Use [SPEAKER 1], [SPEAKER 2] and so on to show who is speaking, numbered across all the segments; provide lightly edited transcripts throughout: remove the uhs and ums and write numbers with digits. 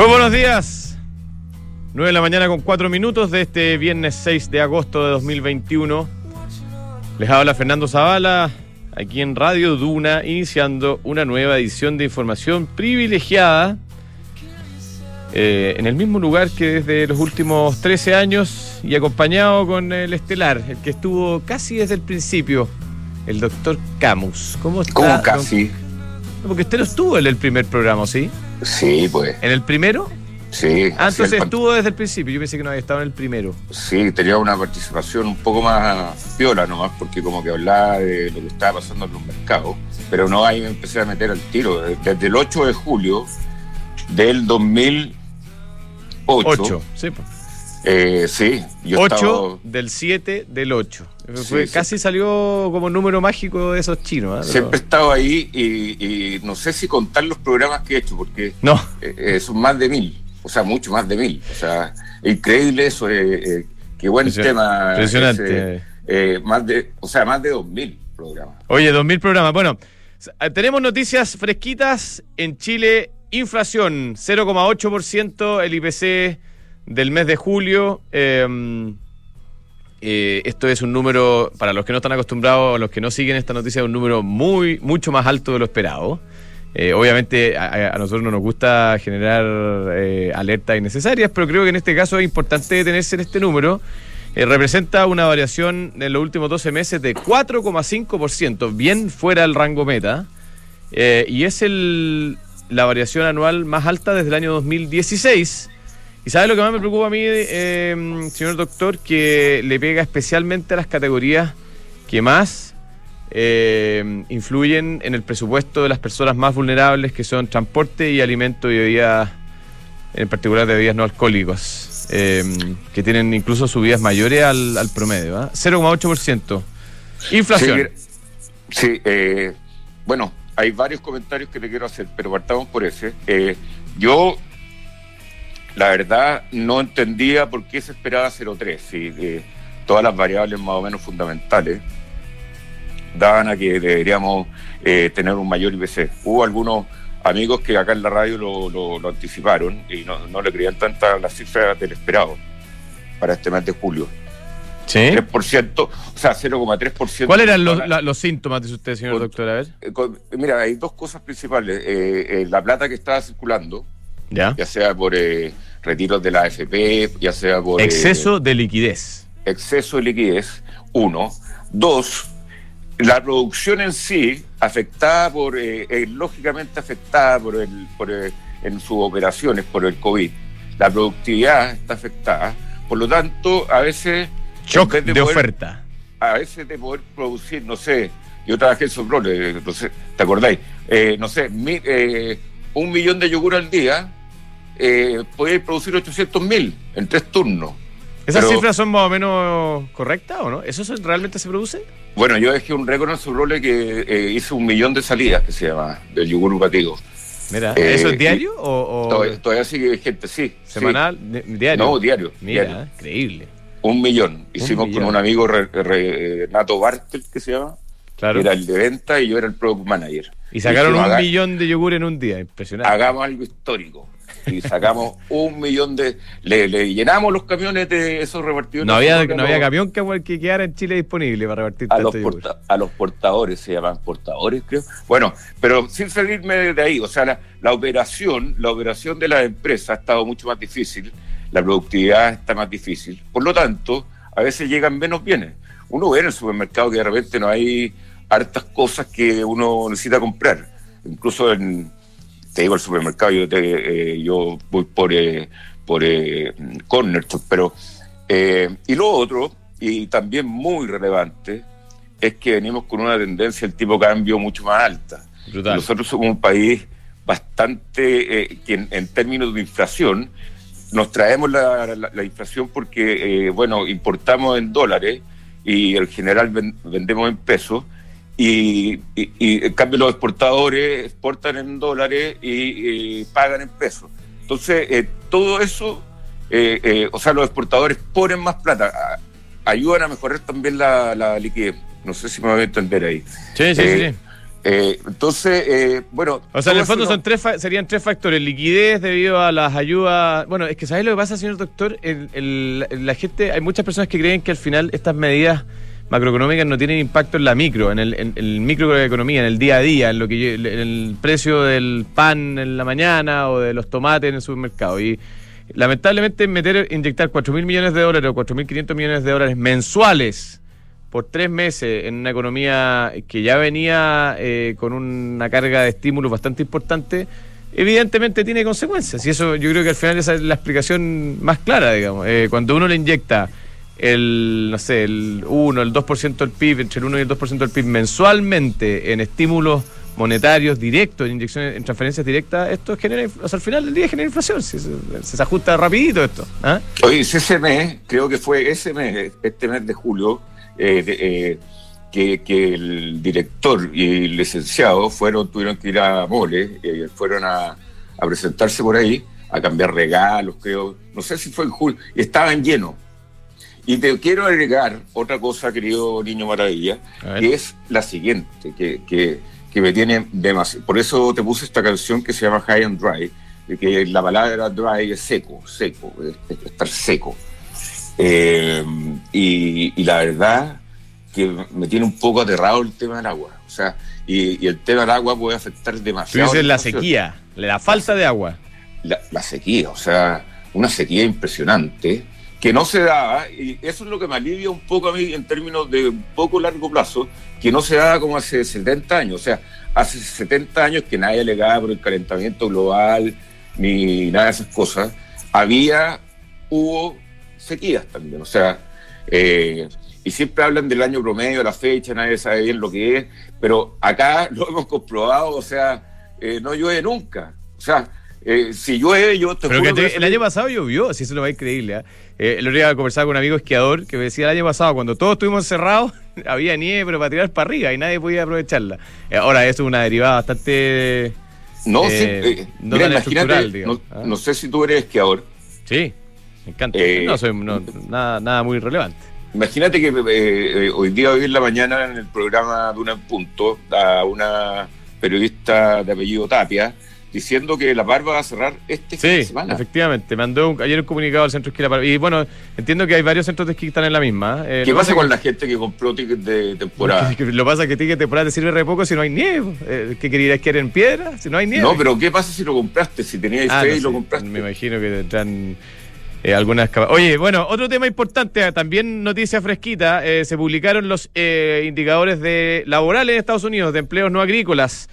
[SPEAKER 1] Muy buenos días. 9 de la mañana con 4 minutos de este viernes 6 de agosto de 2021. Les habla Fernando Zavala, aquí en Radio Duna, iniciando una nueva edición de información privilegiada en el mismo lugar que desde los últimos 13 años y acompañado con el estelar, el que estuvo casi desde el principio, el doctor Camus. ¿Cómo está?
[SPEAKER 2] ¿Cómo casi?
[SPEAKER 1] Porque usted no estuvo en el primer programa, ¿sí?
[SPEAKER 2] Sí, pues.
[SPEAKER 1] ¿En el primero?
[SPEAKER 2] Sí.
[SPEAKER 1] Entonces estuvo desde el principio. Yo pensé que no había estado en el primero.
[SPEAKER 2] Sí, tenía una participación un poco más piola nomás, porque como que hablaba de lo que estaba pasando en los mercados. Pero no, ahí me empecé a meter al tiro. Desde el 8 de julio del 2008.
[SPEAKER 1] 8, sí.
[SPEAKER 2] Sí. Yo
[SPEAKER 1] 8
[SPEAKER 2] estaba...
[SPEAKER 1] del 7 del 8.
[SPEAKER 2] Sí,
[SPEAKER 1] casi salió como número mágico de esos chinos. Pero...
[SPEAKER 2] Siempre he estado ahí y no sé si contar los programas que he hecho, porque
[SPEAKER 1] no.
[SPEAKER 2] Son más de 1000. O sea, mucho más de 1000. O sea, increíble eso. Qué buen tema.
[SPEAKER 1] Impresionante.
[SPEAKER 2] Más de 2000 programas.
[SPEAKER 1] Oye, 2000 programas. Bueno, tenemos noticias fresquitas. En Chile, inflación 0,8%, el IPC del mes de julio. Esto es un número, para los que no están acostumbrados, los que no siguen esta noticia, es un número mucho más alto de lo esperado. Obviamente a nosotros no nos gusta generar alertas innecesarias, pero creo que en este caso es importante detenerse en este número. Representa una variación en los últimos 12 meses de 4,5%, bien fuera del rango meta, y es la variación anual más alta desde el año 2016. ¿Y sabe lo que más me preocupa a mí, señor doctor? Que le pega especialmente a las categorías que más influyen en el presupuesto de las personas más vulnerables, que son transporte y alimento y bebidas, en particular de bebidas no alcohólicas, que tienen incluso subidas mayores al promedio, ¿eh? 0,8%. Inflación.
[SPEAKER 2] Sí, bueno, hay varios comentarios que le quiero hacer, pero partamos por ese. Yo, la verdad, no entendía por qué se esperaba 0,3. ¿Sí? Todas las variables más o menos fundamentales daban a que deberíamos tener un mayor IPC. Hubo algunos amigos que acá en la radio lo anticiparon y no le creían tantas las cifras del esperado para este mes de julio.
[SPEAKER 1] ¿Sí?
[SPEAKER 2] 3%, o sea, 0,3%.
[SPEAKER 1] ¿Cuáles eran los síntomas de usted, señor doctor? A ver.
[SPEAKER 2] Mira, hay dos cosas principales. La plata que estaba circulando, ya sea por retiros de la AFP, ya sea por...
[SPEAKER 1] Exceso de liquidez.
[SPEAKER 2] Exceso de liquidez, 1. 2, la producción en sí, afectada lógicamente afectada en sus operaciones por el COVID. La productividad está afectada, por lo tanto, a veces...
[SPEAKER 1] Shock de oferta.
[SPEAKER 2] A veces de poder producir, no sé, yo trabajé en Soprole, no sé, ¿te acordáis? No sé, 1 millón de yogur al día, podéis producir 800.000 en 3 turnos.
[SPEAKER 1] ¿Esas cifras son más o menos correctas o no? ¿Eso realmente se produce? Bueno,
[SPEAKER 2] yo dejé un récord en Soprole que hice 1 millón de salidas, que se llama, del yogur batido.
[SPEAKER 1] Mira, ¿eso es diario o...?
[SPEAKER 2] Todavía sigue gente, sí.
[SPEAKER 1] ¿Semanal?
[SPEAKER 2] Sí.
[SPEAKER 1] ¿Diario?
[SPEAKER 2] No, diario.
[SPEAKER 1] Mira,
[SPEAKER 2] diario.
[SPEAKER 1] Increíble.
[SPEAKER 2] 1 millón. Hicimos con un amigo, Renato Bartel, que se llama.
[SPEAKER 1] Claro.
[SPEAKER 2] Era el de venta y yo era el product manager.
[SPEAKER 1] Y sacaron 1 millón de yogur en un día, impresionante.
[SPEAKER 2] Hagamos algo histórico. Y sacamos 1 millón de... Le llenamos los camiones de esos repartidores.
[SPEAKER 1] No había camión que quedara en Chile disponible para repartir tanto yogur.
[SPEAKER 2] A los portadores, se llaman portadores, creo. Bueno, pero sin salirme de ahí, o sea, la operación de la empresa ha estado mucho más difícil. La productividad está más difícil. Por lo tanto, a veces llegan menos bienes. Uno ve en el supermercado que de repente no hay hartas cosas que uno necesita comprar. Incluso te digo, el supermercado, yo voy por Corner, pero... y lo otro, y también muy relevante, es que venimos con una tendencia del tipo de cambio mucho más alta.
[SPEAKER 1] Brutal.
[SPEAKER 2] Nosotros somos un país bastante... que en términos de inflación... Nos traemos la inflación porque, importamos en dólares y en general vendemos en pesos y en cambio los exportadores exportan en dólares y pagan en pesos. Entonces, todo eso, los exportadores ponen más plata, ayudan a mejorar también la liquidez. No sé si me voy a entender ahí.
[SPEAKER 1] Sí.
[SPEAKER 2] Entonces, bueno...
[SPEAKER 1] O sea, en el fondo serían tres factores. Liquidez debido a las ayudas... Bueno, es que ¿sabes lo que pasa, señor doctor? La gente, hay muchas personas que creen que al final estas medidas macroeconómicas no tienen impacto en la micro, en el microeconomía, en el día a día, en el precio del pan en la mañana o de los tomates en el supermercado. Y lamentablemente inyectar $4.000 millones o $4.500 millones mensuales por 3 meses en una economía que ya venía con una carga de estímulos bastante importante, evidentemente tiene consecuencias. Y eso yo creo que al final esa es la explicación más clara, digamos. Cuando uno le inyecta el 1, el 2% del PIB, entre el 1 y el 2% del PIB mensualmente en estímulos monetarios directos, en inyecciones, en transferencias directas, esto genera, o sea, al final del día genera inflación, se ajusta rapidito esto. ¿Ah?
[SPEAKER 2] Oye, ese mes, creo que fue este mes de julio, que el director y el licenciado tuvieron que ir a Mole, fueron a presentarse por ahí, a cambiar regalos, creo, no sé si fue en julio, y estaban llenos. Y te quiero agregar otra cosa, querido Niño Maravilla, que es la siguiente, que me tiene demasiado. Por eso te puse esta canción que se llama High and Dry, que la palabra dry es seco, estar seco. Y la verdad que me tiene un poco aterrado el tema del agua. O sea, y el tema del agua puede afectar demasiado.
[SPEAKER 1] Tú dices la sequía, la falta de agua.
[SPEAKER 2] La sequía, o sea, una sequía impresionante que no se daba, y eso es lo que me alivia un poco a mí en términos de un poco largo plazo, que no se daba como hace 70 años. O sea, hace 70 años que nadie alegaba por el calentamiento global ni nada de esas cosas. Hubo sequías también, o sea, y siempre hablan del año promedio, la fecha, nadie sabe bien lo que es, pero acá lo hemos comprobado, o sea, no llueve nunca, o sea, si llueve, yo te juro
[SPEAKER 1] que el año pasado llovió, si eso lo va increíble, ¿eh? El otro día conversaba con un amigo esquiador que me decía el año pasado, cuando todos estuvimos cerrados, había nieve, pero para tirar para arriba y nadie podía aprovecharla. Ahora eso es una derivada bastante
[SPEAKER 2] no mira,
[SPEAKER 1] tan estructural,
[SPEAKER 2] digamos. No sé si tú eres esquiador.
[SPEAKER 1] Sí, me encanta. No soy nada muy relevante.
[SPEAKER 2] Imagínate que hoy día, hoy en la mañana, en el programa de Una en Punto, a una periodista de apellido Tapia, diciendo que La Parva va a cerrar fin de semana. Sí,
[SPEAKER 1] efectivamente. Mandó ayer un comunicado al centro de esquí La Parva. Y bueno, entiendo que hay varios centros de esquí que están en la misma.
[SPEAKER 2] ¿Qué pasa con la gente que compró tickets de temporada?
[SPEAKER 1] Lo que pasa es que ticket de temporada te sirve re poco si no hay nieve. ¿Qué querías esquiar en piedra si no hay nieve?
[SPEAKER 2] No, pero ¿qué pasa si lo compraste? Si tenías fe y lo compraste.
[SPEAKER 1] Me imagino que tendrán algunas... Oye, bueno, otro tema importante, también noticia fresquita, se publicaron los indicadores laborales en Estados Unidos de empleos no agrícolas.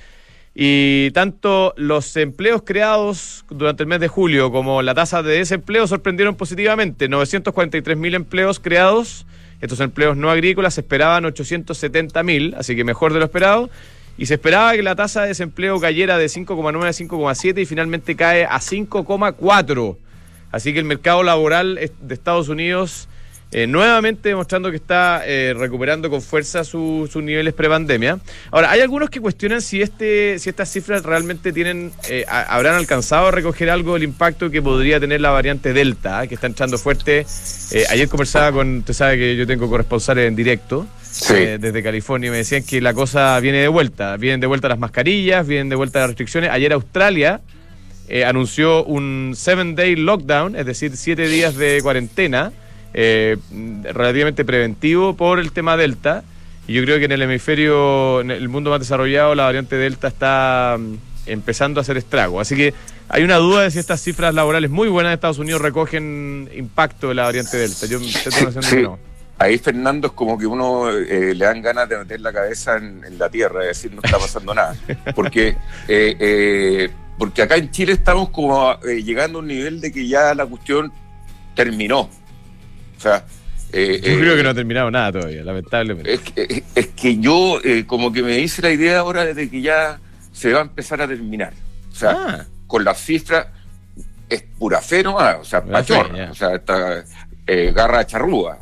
[SPEAKER 1] Y tanto los empleos creados durante el mes de julio como la tasa de desempleo sorprendieron positivamente. 943.000 empleos creados. Estos empleos no agrícolas se esperaban 870.000, así que mejor de lo esperado. Y se esperaba que la tasa de desempleo cayera de 5,9 a 5,7 y finalmente cae a 5,4. Así que el mercado laboral de Estados Unidos nuevamente demostrando que está recuperando con fuerza sus niveles prepandemia. Ahora, hay algunos que cuestionan si estas cifras realmente habrán alcanzado a recoger algo del impacto que podría tener la variante Delta, que está entrando fuerte. Ayer conversaba usted sabe que yo tengo corresponsales en directo, sí, desde California, y me decían que la cosa vienen de vuelta las mascarillas, vienen de vuelta las restricciones. Ayer Australia anunció un 7-day lockdown, es decir, 7 días de cuarentena, relativamente preventivo por el tema Delta, y yo creo que en el mundo más desarrollado, la variante Delta está empezando a hacer estrago, así que hay una duda de si estas cifras laborales muy buenas de Estados Unidos recogen impacto de la variante Delta. Yo estoy haciendo que no.
[SPEAKER 2] Ahí, Fernando, es como que uno le dan ganas de meter la cabeza en la tierra y decir no está pasando nada, porque acá en Chile estamos como llegando a un nivel de que ya la cuestión terminó. O sea,
[SPEAKER 1] yo creo que no ha terminado nada todavía, lamentablemente.
[SPEAKER 2] Es que yo como que me hice la idea ahora de que ya se va a empezar a terminar. O sea, con las cifras es pura fe nomás, o sea, pachorra, o sea, esta garra charrúa,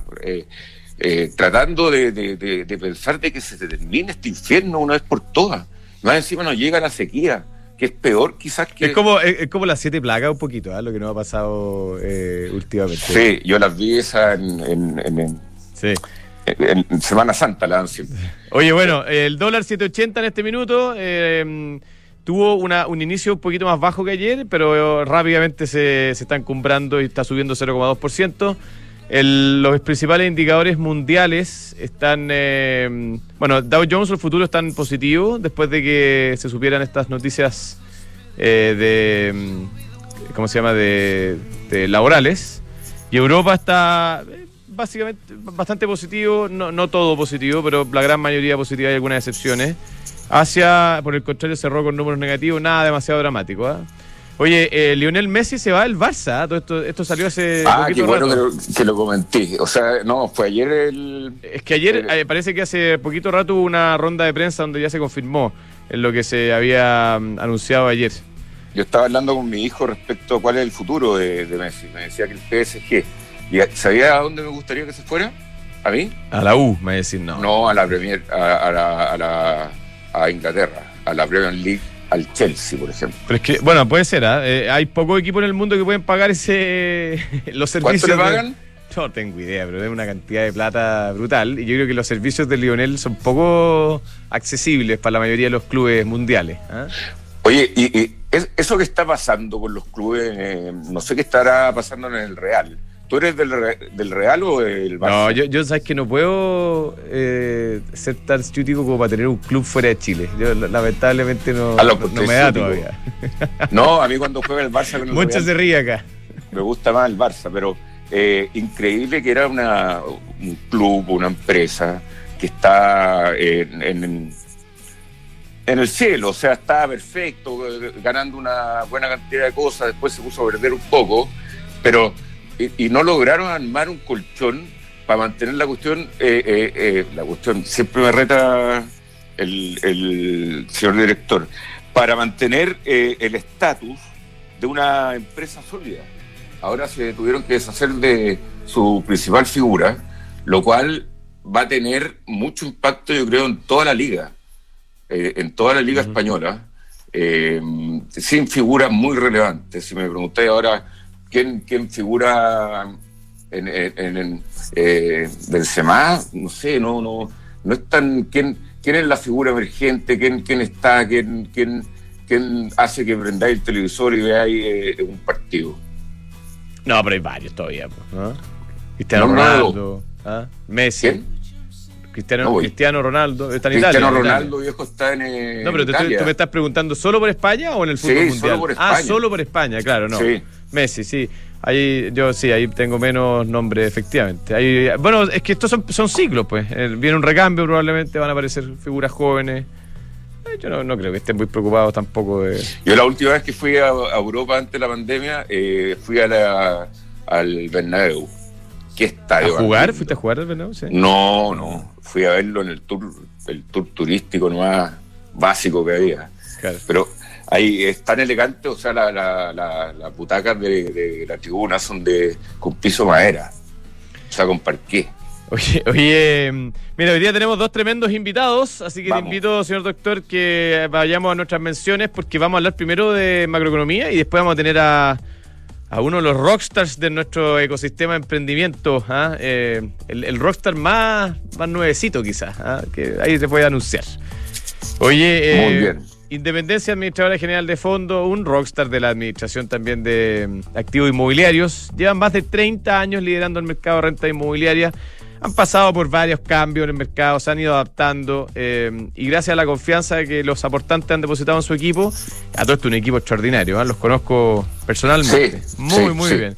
[SPEAKER 2] tratando de pensar de que se termine este infierno una vez por todas. Más encima nos llega la sequía, que es peor quizás que...
[SPEAKER 1] Es como las 7 plagas un poquito, lo que nos ha pasado últimamente.
[SPEAKER 2] Sí, yo las vi esas
[SPEAKER 1] Sí.
[SPEAKER 2] En Semana Santa la dan siempre.
[SPEAKER 1] Oye, bueno, el dólar 7.80 en este minuto tuvo un inicio un poquito más bajo que ayer, pero rápidamente se está encumbrando y está subiendo 0,2%. Los principales indicadores mundiales están... Dow Jones, los futuros están positivos después de que se supieran estas noticias ¿cómo se llama? De laborales. Y Europa está básicamente bastante positivo, no todo positivo, pero la gran mayoría positiva, hay algunas excepciones. Asia, por el contrario, cerró con números negativos, nada demasiado dramático, ¿eh? Oye, Lionel Messi se va del Barça, ¿eh? Todo esto salió hace poquito
[SPEAKER 2] qué bueno
[SPEAKER 1] rato.
[SPEAKER 2] que lo comenté. O sea, no, fue ayer
[SPEAKER 1] Es que ayer parece que hace poquito rato hubo una ronda de prensa donde ya se confirmó en lo que se había anunciado ayer.
[SPEAKER 2] Yo estaba hablando con mi hijo respecto a cuál es el futuro de Messi. Me decía que el PSG. ¿Y sabía a dónde me gustaría que se fuera? ¿A mí?
[SPEAKER 1] A la U, me decís, no.
[SPEAKER 2] No, a la Premier, a Inglaterra, a la Premier League, al Chelsea, por ejemplo.
[SPEAKER 1] Pero es que, bueno, puede ser, ¿eh? Hay pocos equipos en el mundo que pueden pagar los servicios.
[SPEAKER 2] ¿Cuánto le pagan?
[SPEAKER 1] No tengo idea, pero es una cantidad de plata brutal. Y yo creo que los servicios de Lionel son poco accesibles para la mayoría de los clubes mundiales, ¿eh?
[SPEAKER 2] Oye, y eso que está pasando con los clubes, no sé qué estará pasando en el Real. ¿Tú eres del Real o del Barça?
[SPEAKER 1] No, yo sabes que no puedo ser tan ciútico como para tener un club fuera de Chile. Yo lamentablemente no me da todavía.
[SPEAKER 2] No, a mí cuando juega el Barça con el
[SPEAKER 1] Mucho
[SPEAKER 2] Real,
[SPEAKER 1] se ríe acá.
[SPEAKER 2] me gusta más el Barça, pero increíble que era un club, una empresa que está en el cielo, o sea, estaba perfecto, ganando una buena cantidad de cosas, después se puso a perder un poco, pero y no lograron armar un colchón para mantener la cuestión. La cuestión siempre me reta el señor director, para mantener el estatus de una empresa sólida. Ahora se tuvieron que deshacer de su principal figura, lo cual va a tener mucho impacto, yo creo, en toda la liga. En toda la liga española, sin figuras muy relevantes. Si me preguntáis ahora quién figura en Benzema, no sé, no es tan... ¿Quién es la figura emergente? ¿Quién está? ¿Quién hace que prendáis el televisor y veáis un partido?
[SPEAKER 1] No, pero hay varios todavía, ¿no? Cristiano Ronaldo, Messi.
[SPEAKER 2] ¿Quién?
[SPEAKER 1] Cristiano Ronaldo está en
[SPEAKER 2] Cristiano
[SPEAKER 1] Italia.
[SPEAKER 2] Ronaldo, viejo, está en
[SPEAKER 1] No, pero
[SPEAKER 2] Italia.
[SPEAKER 1] ¿tú me estás preguntando solo por España o en el fútbol mundial?
[SPEAKER 2] Solo por España.
[SPEAKER 1] Solo por España, claro, no.
[SPEAKER 2] Sí.
[SPEAKER 1] Messi, sí. Ahí tengo menos nombres, efectivamente. Bueno, es que estos son ciclos, pues. Viene un recambio, probablemente van a aparecer figuras jóvenes. Yo no creo que estén muy preocupados tampoco de...
[SPEAKER 2] Yo la última vez que fui a Europa antes de la pandemia, fui al Bernabéu. ¿Qué estadio?
[SPEAKER 1] ¿A jugar? ¿Fuiste a jugar al Bernabéu? Sí.
[SPEAKER 2] No. Fui a verlo en el tour turístico más básico que había. Claro. Pero ahí es tan elegante, o sea, las butacas de la tribuna son con piso madera, o sea, con parqué.
[SPEAKER 1] Oye, mira, hoy día tenemos dos tremendos invitados, así que Te invito, señor doctor, que vayamos a nuestras menciones, porque vamos a hablar primero de macroeconomía y después vamos a tener a uno de los rockstars de nuestro ecosistema de emprendimiento, el rockstar más nuevecito quizás, que ahí se puede anunciar. Oye,
[SPEAKER 2] muy bien.
[SPEAKER 1] Independencia, administradora general de fondo, un rockstar de la administración también de activos inmobiliarios. Llevan más de 30 años liderando el mercado de renta inmobiliaria. Han pasado por varios cambios en el mercado, se han ido adaptando y gracias a la confianza que los aportantes han depositado en su equipo, a todo esto un equipo extraordinario, los conozco personalmente, muy bien.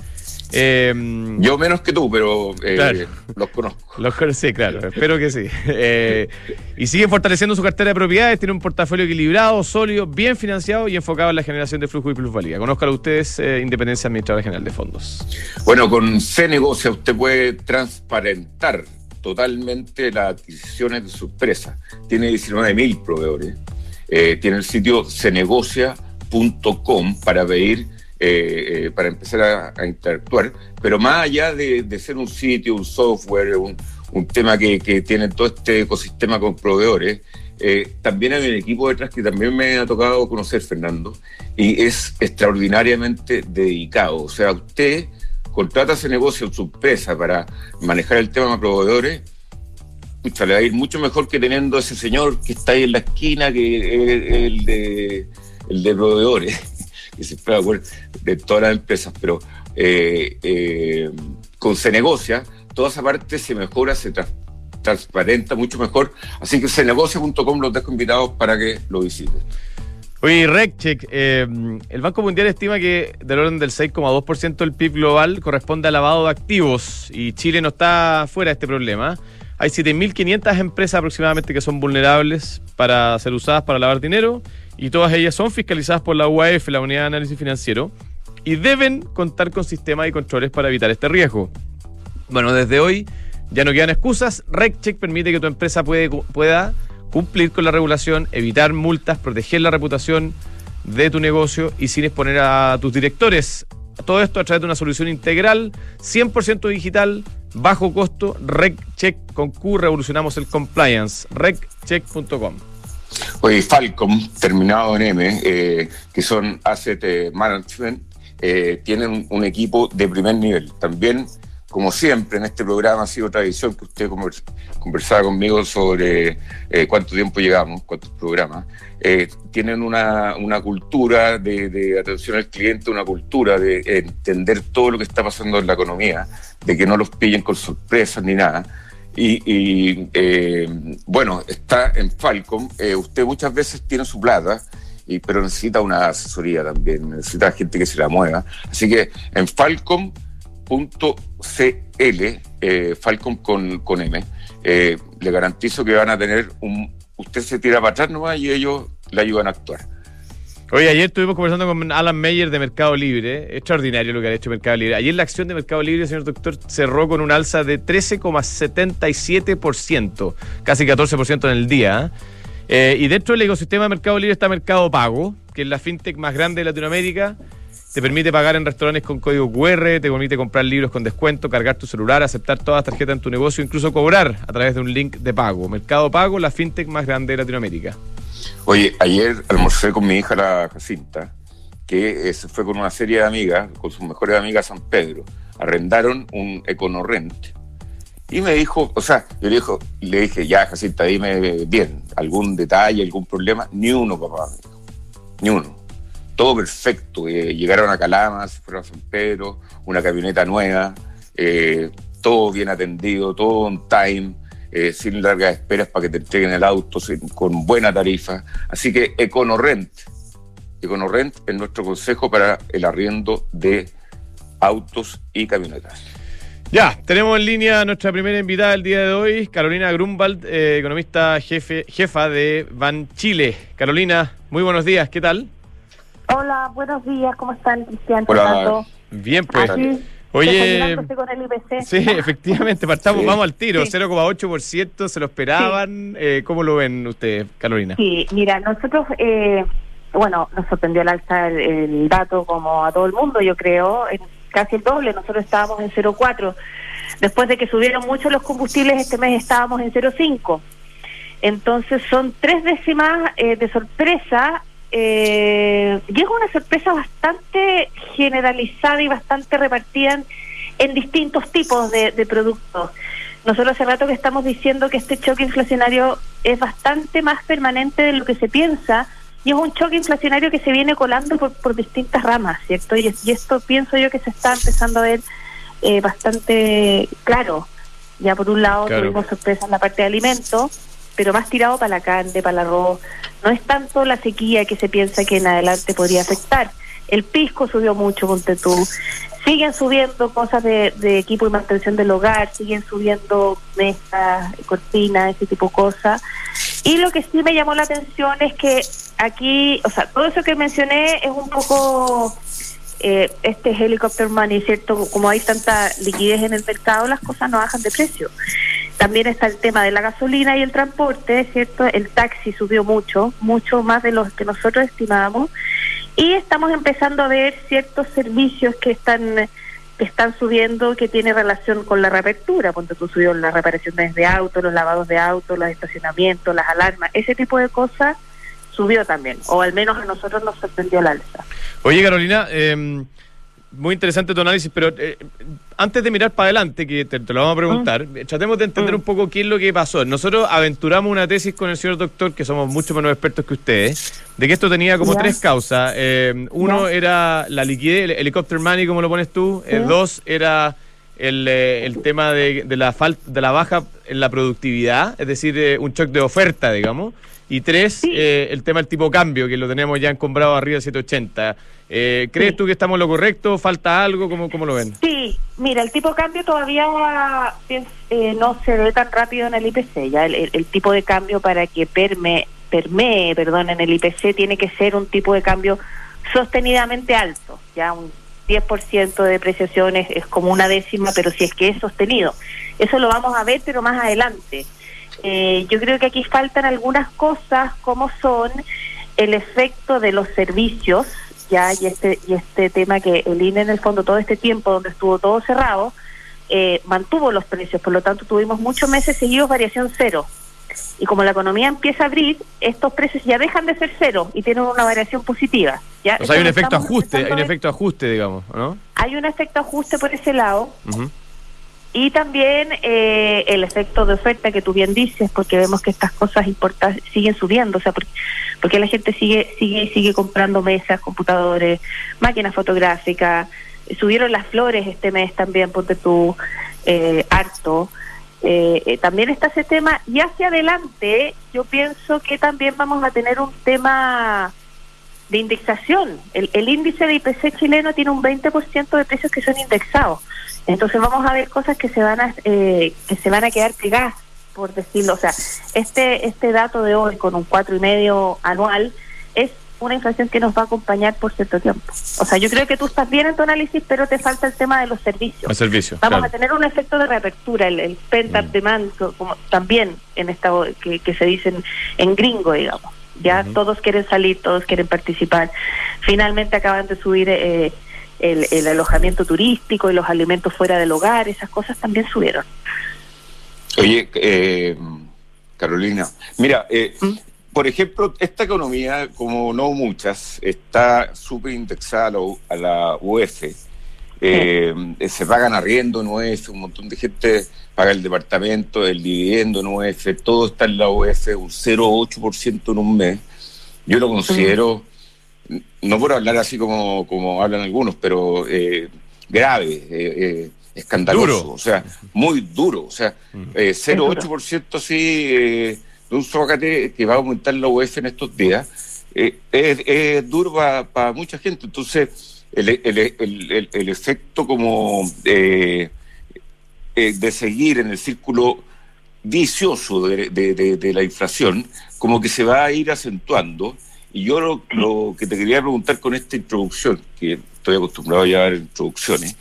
[SPEAKER 2] Yo menos que tú, pero claro, los conozco.
[SPEAKER 1] Sí, claro, espero que sí. Y siguen fortaleciendo su cartera de propiedades, tienen un portafolio equilibrado, sólido, bien financiado y enfocado en la generación de flujo y plusvalía. Conózcalo ustedes, Independencia Administradora General de Fondos.
[SPEAKER 2] Bueno, con CNegocia usted puede transparentar totalmente las adquisiciones de su empresa. Tiene 19.000 proveedores. Tiene el sitio cenegocia.com para pedir... para empezar a interactuar, pero más allá de ser un sitio, un software, un tema que tiene todo este ecosistema con proveedores, también hay un equipo detrás que también me ha tocado conocer, Fernando, y es extraordinariamente dedicado. O sea, usted contrata ese negocio en su empresa para manejar el tema de proveedores pucha, le va a ir mucho mejor que teniendo ese señor que está ahí en la esquina, que es el de proveedores, que siempre va a acuerdo de todas las empresas, pero con Se Negocia, toda esa parte se mejora, se transparenta mucho mejor. Así que cenegocia.com los dejo invitados para que lo visiten.
[SPEAKER 1] Oye, RegCheck, el Banco Mundial estima que del orden del 6,2% del PIB global corresponde al lavado de activos y Chile no está fuera de este problema. Hay 7.500 empresas aproximadamente que son vulnerables para ser usadas para lavar dinero y todas ellas son fiscalizadas por la UAF, la Unidad de Análisis Financiero, y deben contar con sistemas y controles para evitar este riesgo. Bueno, desde hoy ya no quedan excusas. RegCheck permite que tu empresa pueda cumplir con la regulación, evitar multas, proteger la reputación de tu negocio y sin exponer a tus directores. Todo esto a través de una solución integral, 100% digital, bajo costo. RegCheck con Q, revolucionamos el compliance. RegCheck.com.
[SPEAKER 2] Oye, Falcom, terminado en M, que son Asset Management, tienen un equipo de primer nivel. También, como siempre, en este programa ha sido tradición que usted conversaba conmigo sobre cuánto tiempo llevamos, cuántos programas. Tienen una cultura de atención al cliente, una cultura de entender todo lo que está pasando en la economía, de que no los pillen con sorpresas ni nada. Bueno, está en Falcom. Usted muchas veces tiene su plata, pero necesita una asesoría también, necesita gente que se la mueva. Así que en Falcom.cl, Falcom con M, le garantizo que van a tener usted se tira para atrás nomás y ellos le ayudan a actuar.
[SPEAKER 1] Oye, ayer estuvimos conversando con Alan Meyer de Mercado Libre. Extraordinario lo que ha hecho Mercado Libre. Ayer la acción de Mercado Libre, señor doctor, cerró con un alza de 13,77%, casi 14% en el día. Y dentro del ecosistema de Mercado Libre está Mercado Pago, que es la fintech más grande de Latinoamérica. Te permite pagar en restaurantes con código QR, te permite comprar libros con descuento, cargar tu celular, aceptar todas las tarjetas en tu negocio, incluso cobrar a través de un link de pago. Mercado Pago, la fintech más grande de Latinoamérica.
[SPEAKER 2] Oye, ayer almorcé con mi hija, la Jacinta, que se fue con una serie de amigas, con sus mejores amigas a San Pedro. Arrendaron un EconoRent. Y me dijo, o sea, yo le dije, ya, Jacinta, dime bien, algún detalle, algún problema. Ni uno, papá, me dijo. Ni uno. Todo perfecto. Llegaron a Calama, se fueron a San Pedro, una camioneta nueva, todo bien atendido, todo on time, sin largas esperas para que te entreguen el auto, con buena tarifa. Así que EconoRent es nuestro consejo para el arriendo de autos y camionetas.
[SPEAKER 1] Ya, tenemos en línea a nuestra primera invitada del día de hoy, Carolina Grunwald, economista jefa de Banchile. Carolina, muy buenos días, ¿qué tal?
[SPEAKER 3] Hola, buenos días, ¿cómo están, Cristian?
[SPEAKER 2] Hola.
[SPEAKER 1] Bien, pues.
[SPEAKER 3] Aquí,
[SPEAKER 1] oye,
[SPEAKER 3] con el IPC.
[SPEAKER 1] Sí, efectivamente, partamos,
[SPEAKER 2] Sí.
[SPEAKER 1] vamos al tiro,
[SPEAKER 3] Sí.
[SPEAKER 1] 0,8%, ¿se lo esperaban? ¿Cómo lo ven ustedes, Carolina?
[SPEAKER 3] Sí, mira, nosotros, nos sorprendió el alza el dato como a todo el mundo, yo creo, casi el doble. Nosotros estábamos en 0,4. Después de que subieron mucho los combustibles, este mes estábamos en 0,5. Entonces son 3 décimas de sorpresa. Y es una sorpresa bastante generalizada y bastante repartida en distintos tipos de productos. Nosotros hace rato que estamos diciendo que este choque inflacionario es bastante más permanente de lo que se piensa, y es un choque inflacionario que se viene colando por distintas ramas, ¿cierto? Y esto pienso yo que se está empezando a ver bastante claro. Ya por un lado tuvimos sorpresas en la parte de alimentos, pero más tirado para la carne, para el arroz. No es tanto la sequía que se piensa que en adelante podría afectar. El pisco subió mucho, ponte tú. Siguen subiendo cosas de equipo y mantención del hogar, siguen subiendo mesas, cortinas, ese tipo de cosas. Y lo que sí me llamó la atención es que aquí, o sea, todo eso que mencioné es un poco este helicopter money, ¿cierto? Como hay tanta liquidez en el mercado, las cosas no bajan de precio. También está el tema de la gasolina y el transporte, ¿cierto? El taxi subió mucho más de lo que nosotros estimábamos. Y estamos empezando a ver ciertos servicios que están subiendo, que tiene relación con la reapertura. Ponte tú, subió las reparaciones de autos, los lavados de autos, los estacionamientos, las alarmas, ese tipo de cosas subió también, o al menos a nosotros nos sorprendió el alza.
[SPEAKER 1] Oye, Carolina, muy interesante tu análisis, pero antes de mirar para adelante, que te lo vamos a preguntar, tratemos de entender un poco qué es lo que pasó. Nosotros aventuramos una tesis con el señor doctor, que somos mucho menos expertos que ustedes, de que esto tenía como tres causas. Uno era la liquidez, el helicopter money, como lo pones tú. Dos era el tema de la baja en la productividad, es decir, un shock de oferta, digamos. Y tres, el tema del tipo de cambio, que lo tenemos ya comprado arriba de 780. ¿Crees tú que estamos en lo correcto? ¿Falta algo? ¿Cómo lo ven?
[SPEAKER 3] Sí, mira, el tipo de cambio todavía no se ve tan rápido en el IPC. Ya el tipo de cambio para que permee, en el IPC tiene que ser un tipo de cambio sostenidamente alto. Ya un 10% de depreciación es como una décima, pero si es que es sostenido. Eso lo vamos a ver, pero más adelante. Yo creo que aquí faltan algunas cosas, como son el efecto de los servicios, ya y este tema que el INE en el fondo todo este tiempo donde estuvo todo cerrado mantuvo los precios, por lo tanto tuvimos muchos meses seguidos variación cero, y como la economía empieza a abrir, estos precios ya dejan de ser cero y tienen una variación positiva. ¿Ya?
[SPEAKER 1] O sea, hay un efecto ajuste, digamos, ¿no? Hay
[SPEAKER 3] un efecto ajuste por ese lado. Y también el efecto de oferta que tú bien dices, porque vemos que estas cosas importantes siguen subiendo, o sea, porque la gente sigue comprando mesas, computadores, máquinas fotográficas. Subieron las flores este mes también, ponte tú, harto. También está ese tema, y hacia adelante yo pienso que también vamos a tener un tema de indexación. El índice de IPC chileno tiene un 20% de precios que son indexados. Entonces vamos a ver cosas que se van a quedar pegadas, por decirlo. O sea, este dato de hoy con un 4,5 anual es una inflación que nos va a acompañar por cierto tiempo. O sea, yo creo que tú estás bien en tu análisis, pero te falta el tema de los servicios.
[SPEAKER 1] Los servicios,
[SPEAKER 3] vamos a tener un efecto de reapertura, el pent-up demand, como también en esta que se dice en gringo, digamos. Ya todos quieren salir, todos quieren participar. Finalmente acaban de subir el alojamiento turístico y los alimentos fuera del hogar, esas cosas también subieron.
[SPEAKER 2] Oye, Carolina, mira, por ejemplo, esta economía, como no muchas, está súper indexada a la UF. Se pagan arriendo en UF, un montón de gente paga el departamento, el dividendo en UF, todo está en la UF, un 0,8% en un mes. Yo lo considero, no por hablar así como hablan algunos, pero grave, escandaloso,
[SPEAKER 1] duro.
[SPEAKER 2] O sea, muy duro, o sea, 0,8% así de un zócate que va a aumentar la UF en estos días, es duro para mucha gente. Entonces, el efecto como de seguir en el círculo vicioso de la inflación, como que se va a ir acentuando. Y yo lo que te quería preguntar con esta introducción, que estoy acostumbrado ya a dar introducciones,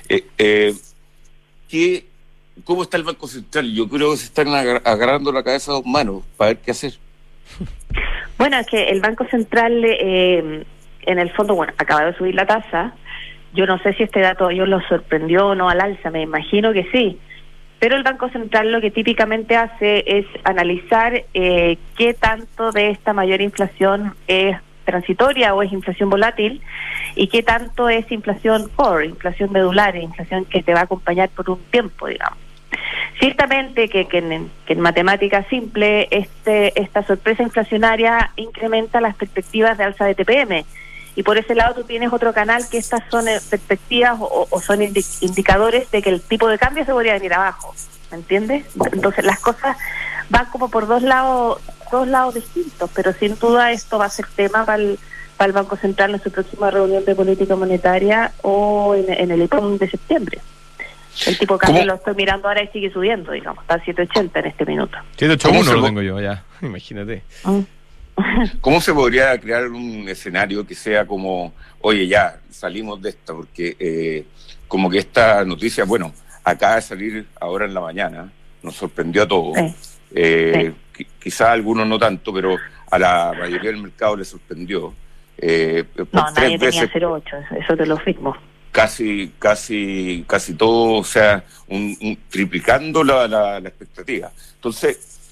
[SPEAKER 2] ¿cómo está el Banco Central? Yo creo que se están agarrando la cabeza a dos manos para ver qué hacer.
[SPEAKER 3] Bueno, es que el Banco Central, en el fondo, acaba de subir la tasa. Yo no sé si este dato a ellos los sorprendió o no al alza, me imagino que sí. Pero el Banco Central lo que típicamente hace es analizar qué tanto de esta mayor inflación es transitoria o es inflación volátil y qué tanto es inflación core, inflación medular, inflación que te va a acompañar por un tiempo, digamos. Ciertamente que en matemática simple esta sorpresa inflacionaria incrementa las perspectivas de alza de TPM. Y por ese lado tú tienes otro canal que estas son perspectivas o son indicadores de que el tipo de cambio se podría venir abajo, ¿me entiendes? Entonces las cosas van como por dos lados distintos, pero sin duda esto va a ser tema para el Banco Central en su próxima reunión de política monetaria o en el ECOM de septiembre. El tipo de cambio lo estoy mirando ahora y sigue subiendo, digamos, está a 7.80 en este minuto.
[SPEAKER 1] 7.81 lo tengo yo ya, imagínate.
[SPEAKER 2] ¿Cómo se podría crear un escenario que sea como, oye, ya, salimos de esta? Porque como que esta noticia, bueno, acaba de salir ahora en la mañana, nos sorprendió a todos. Quizá a algunos no tanto, pero a la mayoría del mercado le sorprendió.
[SPEAKER 3] No, nadie tenía 0,8, eso te lo firmo.
[SPEAKER 2] Casi todo, o sea, triplicando la expectativa. Entonces,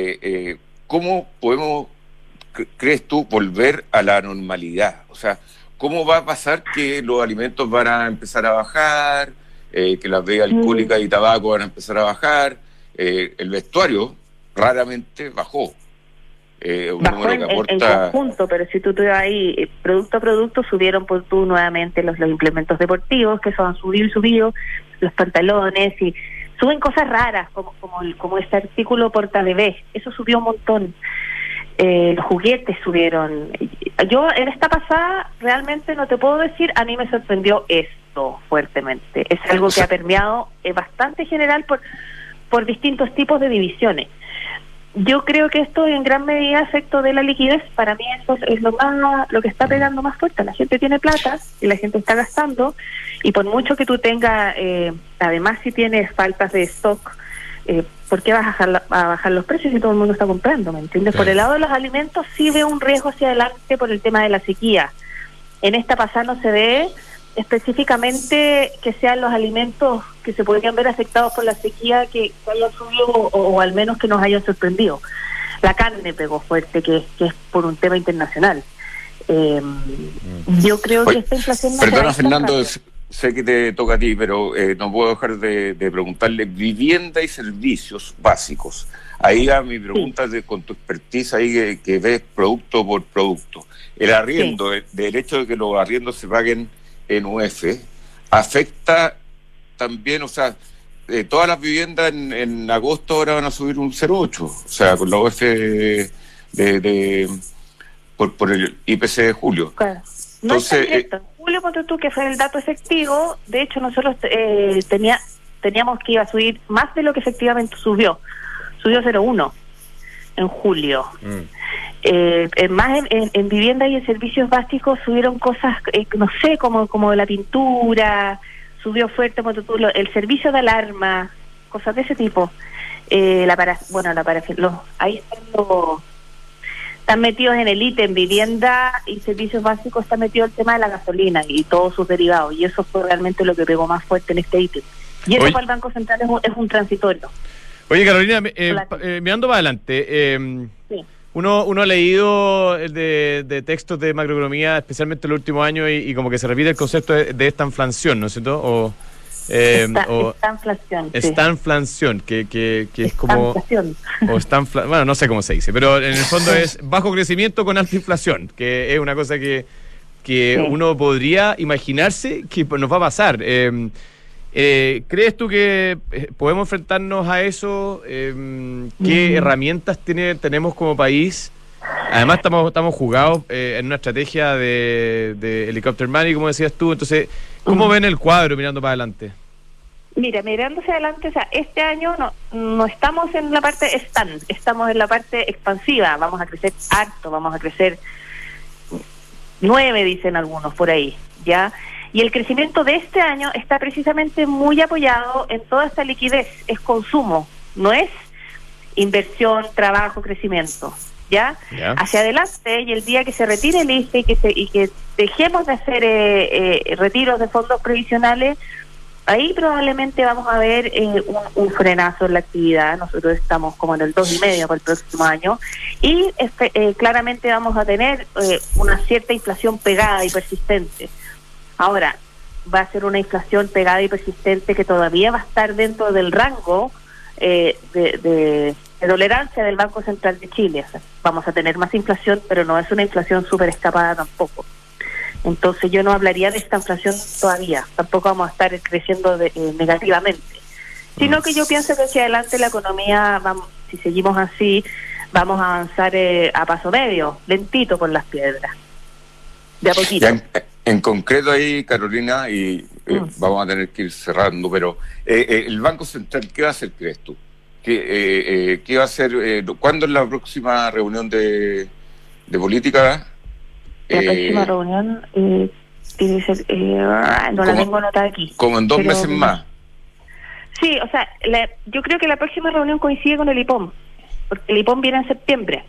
[SPEAKER 2] ¿cómo podemos, crees tú, volver a la normalidad? O sea, ¿cómo va a pasar que los alimentos van a empezar a bajar, que las bebidas alcohólicas y tabaco van a empezar a bajar? El vestuario raramente bajó. Un
[SPEAKER 3] Bajó
[SPEAKER 2] número que
[SPEAKER 3] en
[SPEAKER 2] aporta...
[SPEAKER 3] conjunto, pero si tú te vas ahí, producto a producto, subieron por tú nuevamente los implementos deportivos, que son subido, los pantalones, y suben cosas raras, como este artículo portabebé, eso subió un montón. Los juguetes subieron. Yo en esta pasada realmente no te puedo decir, a mí me sorprendió esto fuertemente. Es algo que ha permeado bastante general por distintos tipos de divisiones. Yo creo que esto en gran medida efecto de la liquidez. Para mí eso es lo que está pegando más fuerte. La gente tiene plata y la gente está gastando, y por mucho que tú tengas, además si tienes faltas de stock, ¿por qué vas a bajar los precios si todo el mundo está comprando? ¿Me entiendes? Por el lado de los alimentos sí veo un riesgo hacia adelante por el tema de la sequía. En esta pasada no se ve específicamente que sean los alimentos que se podrían ver afectados por la sequía que hayan subido o al menos que nos hayan sorprendido. La carne pegó fuerte, que es por un tema internacional. Yo creo que esta inflación...
[SPEAKER 2] Perdona, Fernando, sé que te toca a ti, pero no puedo dejar de preguntarle vivienda y servicios básicos. Ahí va mi pregunta con tu expertise ahí que ves producto por producto. El arriendo, del hecho de que los arriendos se paguen en UF, afecta también, o sea, todas las viviendas en agosto ahora van a subir un 0,8, o sea, con la UF por el IPC de julio.
[SPEAKER 3] Claro. No entonces, está directo. En julio, ponte tú, que fue el dato efectivo, de hecho nosotros teníamos que iba a subir más de lo que efectivamente subió 0,1 en julio. Más en vivienda y en servicios básicos subieron cosas, no sé, como la pintura, subió fuerte, el servicio de alarma, cosas de ese tipo. Ahí están metidos en el ítem vivienda y servicios básicos, está metido el tema de la gasolina y todos sus derivados, y eso fue realmente lo que pegó más fuerte en este ítem. Y eso para el Banco Central es un transitorio.
[SPEAKER 1] Oye, Carolina, mirando para adelante, sí. Uno ha leído de textos de macroeconomía, especialmente en los últimos años, y como que se repite el concepto de estanflación, ¿no es cierto?
[SPEAKER 3] Estanflación.
[SPEAKER 1] Estanflación, que es como... Bueno, no sé cómo se dice, pero en el fondo es bajo crecimiento con alta inflación, que es una cosa que uno podría imaginarse que nos va a pasar. ¿Crees tú que podemos enfrentarnos a eso? ¿Qué herramientas tenemos como país? Además estamos jugados en una estrategia de helicopter money, como decías tú. Entonces, ¿cómo ven el cuadro mirando para adelante?
[SPEAKER 3] Mira, mirando hacia adelante, o sea, este año no estamos en la parte estamos en la parte expansiva. Vamos a crecer harto, vamos a crecer 9, dicen algunos por ahí, ¿ya? Y el crecimiento de este año está precisamente muy apoyado en toda esta liquidez, es consumo, no es inversión, trabajo, crecimiento, ¿ya? Hacia adelante, y el día que se retire el IFE y que dejemos de hacer retiros de fondos previsionales, ahí probablemente vamos a ver un frenazo en la actividad. Nosotros estamos como en el 2,5 para el próximo año, y claramente vamos a tener una cierta inflación pegada y persistente. Ahora, va a ser una inflación pegada y persistente que todavía va a estar dentro del rango de tolerancia del Banco Central de Chile. O sea, vamos a tener más inflación, pero no es una inflación súper escapada tampoco. Entonces yo no hablaría de esta inflación todavía, tampoco vamos a estar creciendo negativamente, sino que yo pienso que hacia adelante la economía, si seguimos así, vamos a avanzar a paso medio, lentito por las piedras, de a poquito.
[SPEAKER 2] En concreto ahí, Carolina, y vamos a tener que ir cerrando, pero el Banco Central, ¿qué va a hacer, crees tú? ¿Qué va a hacer? ¿Cuándo es la próxima reunión de política?
[SPEAKER 3] La próxima reunión tiene que ser, no la tengo anotada aquí.
[SPEAKER 2] Como en 2 meses más.
[SPEAKER 3] Sí, o sea, yo creo que la próxima reunión coincide con el IPOM, porque el IPOM viene en septiembre.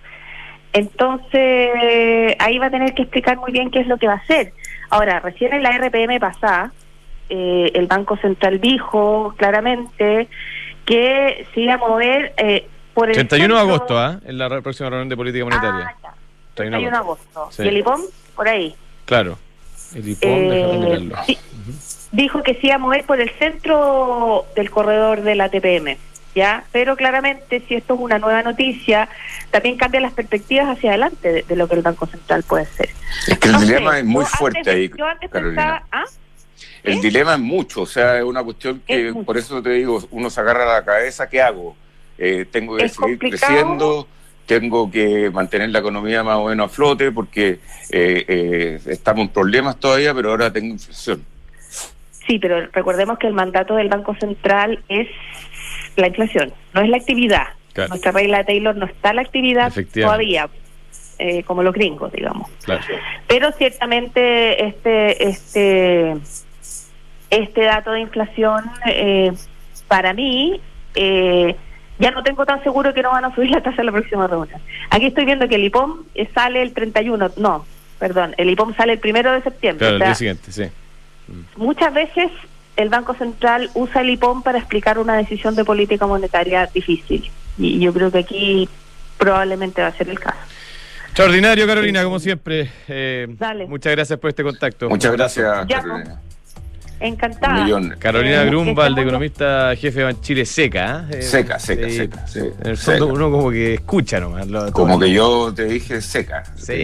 [SPEAKER 3] Entonces, ahí va a tener que explicar muy bien qué es lo que va a hacer. Ahora, recién en la RPM pasada, el Banco Central dijo claramente que se iba a mover por el
[SPEAKER 1] 31 de agosto, en la próxima reunión de política monetaria.
[SPEAKER 3] 31 de agosto. Sí. ¿Y el IPOM? Por ahí.
[SPEAKER 1] Claro. El IPOM, déjame mirarlo.
[SPEAKER 3] Dijo que se iba a mover por el centro del corredor de la TPM, ¿ya? Pero claramente, si esto es una nueva noticia, también cambia las perspectivas hacia adelante de lo que el Banco Central puede hacer.
[SPEAKER 2] Es que el dilema es muy fuerte ahí,
[SPEAKER 3] yo antes
[SPEAKER 2] Carolina.
[SPEAKER 3] pensaba,
[SPEAKER 2] El dilema es mucho, o sea, es una cuestión que, por eso te digo, uno se agarra a la cabeza, ¿qué hago? Tengo que seguir creciendo, tengo que mantener la economía más o menos a flote, porque estamos en problemas todavía, pero ahora tengo inflación.
[SPEAKER 3] Sí, pero recordemos que el mandato del Banco Central es la inflación, no es la actividad. Claro. Nuestra regla de Taylor no está la actividad todavía, como los gringos, digamos.
[SPEAKER 1] Claro.
[SPEAKER 3] Pero ciertamente este dato de inflación, para mí, ya no tengo tan seguro que no van a subir la tasa en la próxima reunión. Aquí estoy viendo que el IPOM sale el 31, el IPOM sale el 1 de septiembre.
[SPEAKER 1] Claro, el día siguiente, sí.
[SPEAKER 3] Muchas veces el Banco Central usa el IPOM para explicar una decisión de política monetaria difícil. Y yo creo que aquí probablemente va a ser el caso.
[SPEAKER 1] Extraordinario, Carolina, como siempre.
[SPEAKER 3] Dale.
[SPEAKER 1] Muchas gracias por este contacto.
[SPEAKER 2] Muchas gracias, Carolina.
[SPEAKER 3] Encantada.
[SPEAKER 1] Carolina Grunwald, economista jefe de Banchile, seca.
[SPEAKER 2] Seca.
[SPEAKER 1] En el fondo uno como que escucha nomás.
[SPEAKER 2] Como que yo te dije seca.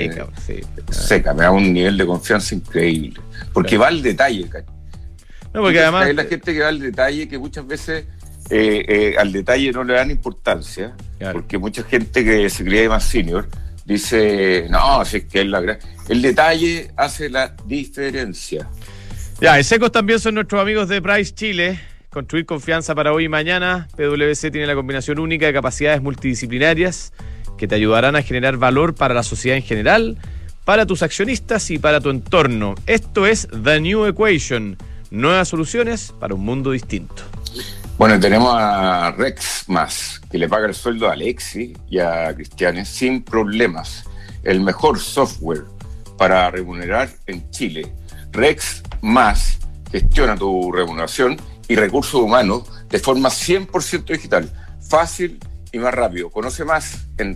[SPEAKER 2] Seca, me da un nivel de confianza increíble. Porque va al detalle,
[SPEAKER 1] no, porque además
[SPEAKER 2] hay la gente que va al detalle, que muchas veces al detalle no le dan importancia, claro. Porque mucha gente que se cree más senior dice, no, si es que es el detalle hace la diferencia.
[SPEAKER 1] Ya, y secos también son nuestros amigos de Price Chile. Construir confianza para hoy y mañana. PwC tiene la combinación única de capacidades multidisciplinarias que te ayudarán a generar valor para la sociedad en general, para tus accionistas y para tu entorno. Esto es The New Equation. Nuevas soluciones para un mundo distinto.
[SPEAKER 2] Bueno, tenemos a Rex Más, que le paga el sueldo a Alexi y a Cristianes sin problemas. El mejor software para remunerar en Chile. Rex Más gestiona tu remuneración y recursos humanos de forma 100% digital, fácil y más rápido. Conoce más en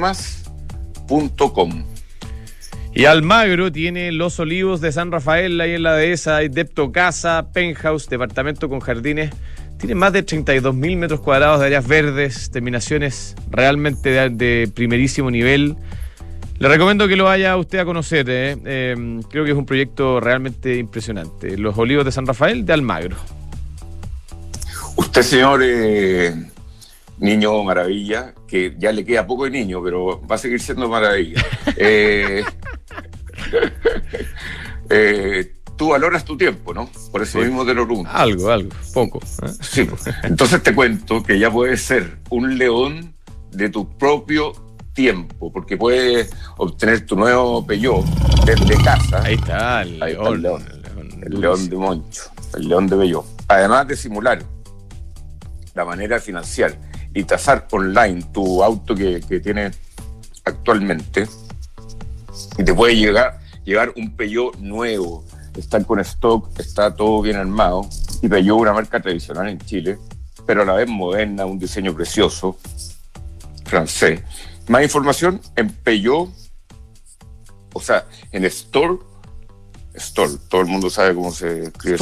[SPEAKER 2] rexmas.com.
[SPEAKER 1] Y Almagro tiene Los Olivos de San Rafael, ahí en la dehesa, hay Depto Casa, Penthouse, departamento con jardines. Tiene más de 32.000 metros cuadrados de áreas verdes, terminaciones realmente de primerísimo nivel. Le recomiendo que lo vaya usted a conocer, creo que es un proyecto realmente impresionante. Los Olivos de San Rafael de Almagro.
[SPEAKER 2] Usted, señor niño maravilla, que ya le queda poco de niño, pero va a seguir siendo maravilla. Tú valoras tu tiempo, ¿no? Por eso mismo te lo pregunto.
[SPEAKER 1] Algo, poco.
[SPEAKER 2] Sí, entonces te cuento que ya puedes ser un león de tu propio tiempo, porque puedes obtener tu nuevo Peugeot desde casa.
[SPEAKER 1] Ahí está el
[SPEAKER 2] león de Moncho, el león de Peugeot. Además de simular la manera de financiar y tasar online tu auto que tienes actualmente, y te puede llegar un Peugeot nuevo. Están con stock, está todo bien armado, y Peugeot, una marca tradicional en Chile, pero a la vez moderna, un diseño precioso, francés. Más información en Peugeot, o sea, en Store, todo el mundo sabe cómo se escribe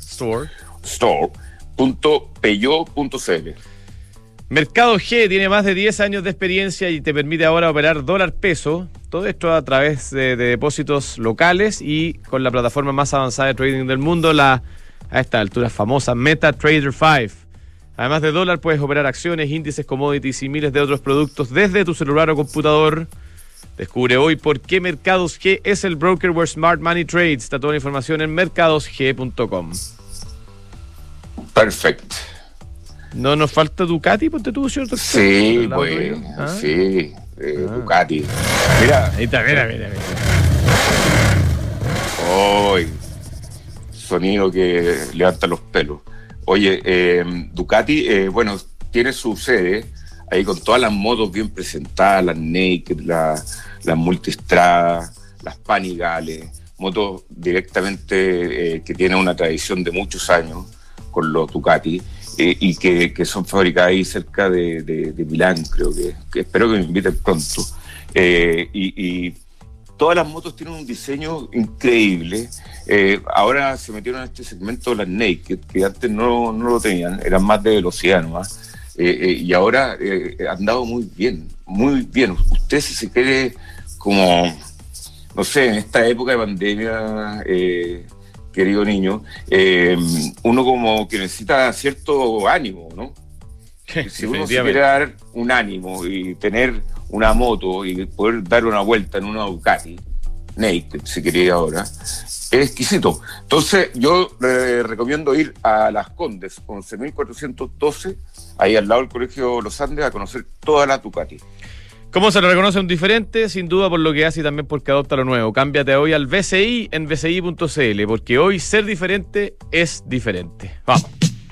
[SPEAKER 2] store.peugeot.cl.
[SPEAKER 1] Mercado G tiene más de 10 años de experiencia y te permite ahora operar dólar-peso. Todo esto a través de depósitos locales y con la plataforma más avanzada de trading del mundo, a esta altura famosa MetaTrader 5. Además de dólar, puedes operar acciones, índices, commodities y miles de otros productos desde tu celular o computador. Descubre hoy por qué Mercados G es el broker where smart money trades. Está toda la información en mercadosg.com.
[SPEAKER 2] Perfecto.
[SPEAKER 1] ¿No nos falta Ducati, ponte tú, cierto?
[SPEAKER 2] Sí, pues, sí, Ducati. Mira.
[SPEAKER 1] Ahí está, mira.
[SPEAKER 2] Hoy, sonido que levanta los pelos. Oye, Ducati, bueno, tiene su sede ahí con todas las motos bien presentadas, las Naked, las Multistrada, las Panigale, motos directamente que tienen una tradición de muchos años con los Ducati. Y que son fabricadas ahí cerca de Milán, creo que espero que me inviten pronto. Y todas las motos tienen un diseño increíble. Ahora se metieron en este segmento las Naked, que antes no lo tenían, eran más de velocidad nomás. Y ahora han dado muy bien, muy bien. Usted, si se quiere, como, no sé, en esta época de pandemia, querido niño, uno como que necesita cierto ánimo, ¿no? Si uno se quiere dar un ánimo y tener una moto y poder dar una vuelta en una Ducati Naked, si quería ahora, es exquisito. Entonces yo recomiendo ir a Las Condes, 11.412, ahí al lado del Colegio Los Andes, a conocer toda la Ducati.
[SPEAKER 1] ¿Cómo se le reconoce un diferente? Sin duda por lo que hace y también porque adopta lo nuevo. Cámbiate hoy al BCI en bci.cl, porque hoy ser diferente es diferente. Vamos.